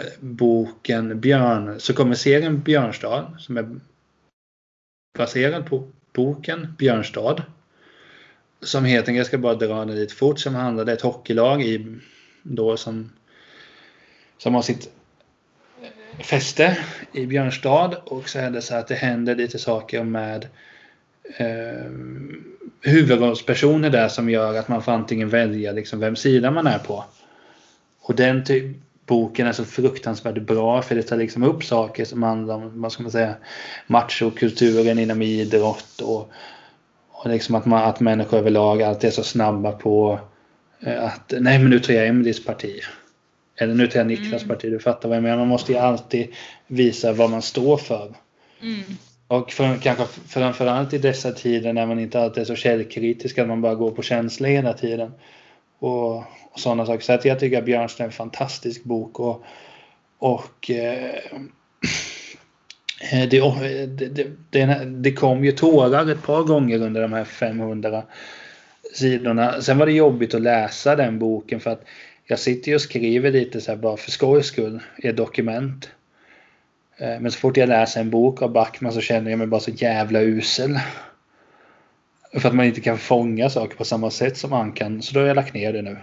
[SPEAKER 1] serien Björnstad som är baserad på boken Björnstad, som heter, jag ska bara dra det lite fort, som handlar om ett hockeylag som har sitt fäste i Björnstad, och så är det så att det händer lite saker med huvudrollspersoner där som gör att man får antingen välja liksom vem sida man är på. Och den boken är så fruktansvärt bra, för det tar liksom upp saker som handlar om, vad ska man säga, machokulturen inom idrott och liksom att människor överlag alltid är så snabba på att nej, men nu tar jag Emelies parti. Eller nu tar jag Niklas parti, du fattar vad jag menar. Man måste ju alltid visa vad man står för. Och kanske framförallt i dessa tider när man inte alltid är så källkritisk, att man bara går på känsla hela tiden. Och sådana saker. Så att jag tycker att Björnstad är en fantastisk bok. Och det kom ju tårar ett par gånger under de här 500 sidorna. Sen var det jobbigt att läsa den boken, för att jag sitter ju och skriver lite så här bara för skojs skull i ett dokument. Men så fort jag läser en bok av Backman så känner jag mig bara så jävla usel. För att man inte kan fånga saker på samma sätt som han kan. Så då har jag lagt ner det nu.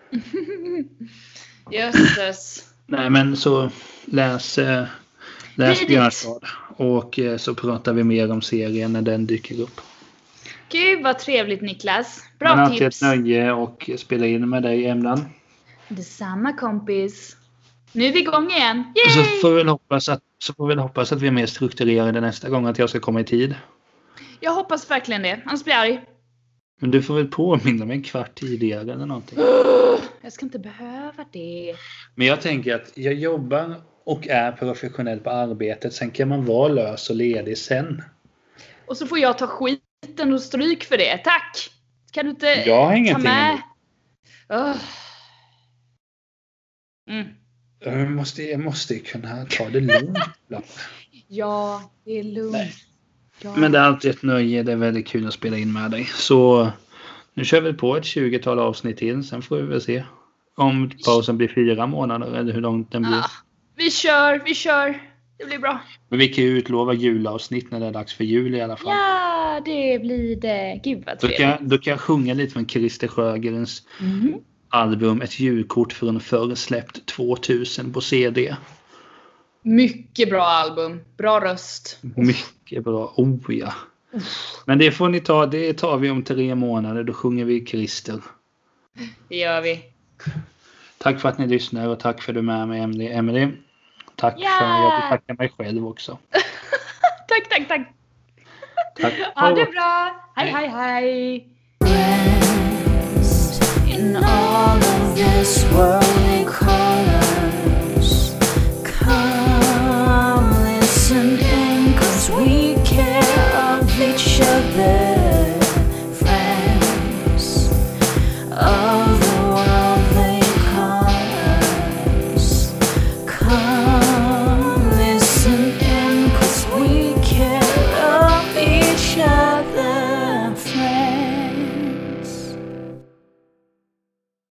[SPEAKER 2] Jösses.
[SPEAKER 1] Nej, men så läs Björnstad. Och så pratar vi mer om serien när den dyker upp.
[SPEAKER 2] Gud vad trevligt, Niklas. Bra
[SPEAKER 1] tips. Alltid
[SPEAKER 2] tips.
[SPEAKER 1] Ett nöje och spela in med dig, Emlan.
[SPEAKER 2] Detsamma, kompis. Nu är vi igång igen. Yay!
[SPEAKER 1] Så får vi hoppas att vi är mer strukturerade nästa gång, att jag ska komma i tid.
[SPEAKER 2] Jag hoppas verkligen det. Annars blir jag arg.
[SPEAKER 1] Men du får väl påminna mig en kvart tidigare eller någonting.
[SPEAKER 2] Jag ska inte behöva det.
[SPEAKER 1] Men jag tänker att jag jobbar och är professionell på arbetet. Sen kan man vara lös och ledig sen.
[SPEAKER 2] Och så får jag ta skiten och stryk för det. Tack! Kan du inte
[SPEAKER 1] jag har ingenting
[SPEAKER 2] ta med?
[SPEAKER 1] Jag måste kunna ta det lugnt.
[SPEAKER 2] Ja, det är lugnt. Ja.
[SPEAKER 1] Men det är alltid ett nöje. Det är väldigt kul att spela in med dig. Så nu kör vi på ett 20-tal avsnitt till. Sen får vi väl se om pausen blir 4 månader eller hur långt den blir.
[SPEAKER 2] Vi kör. Det blir bra.
[SPEAKER 1] Men vi kan ju utlova julavsnitt när det är dags för jul i alla fall.
[SPEAKER 2] Ja, det blir det. Gud vad trevligt.
[SPEAKER 1] Då kan jag sjunga lite från Christer Sjögrens album Ett julkort från förr, släppt 2000 på CD.
[SPEAKER 2] Mycket bra album. Bra röst.
[SPEAKER 1] Mycket bra. Oh ja. Men det får ni ta. Det tar vi om 3 månader. Då sjunger vi Christer.
[SPEAKER 2] Det gör vi.
[SPEAKER 1] Tack för att ni lyssnar och tack för att du är med mig, Emily. Tack för att jag vill tacka mig själv också. Tack.
[SPEAKER 2] Ha det bra. Hej. In all of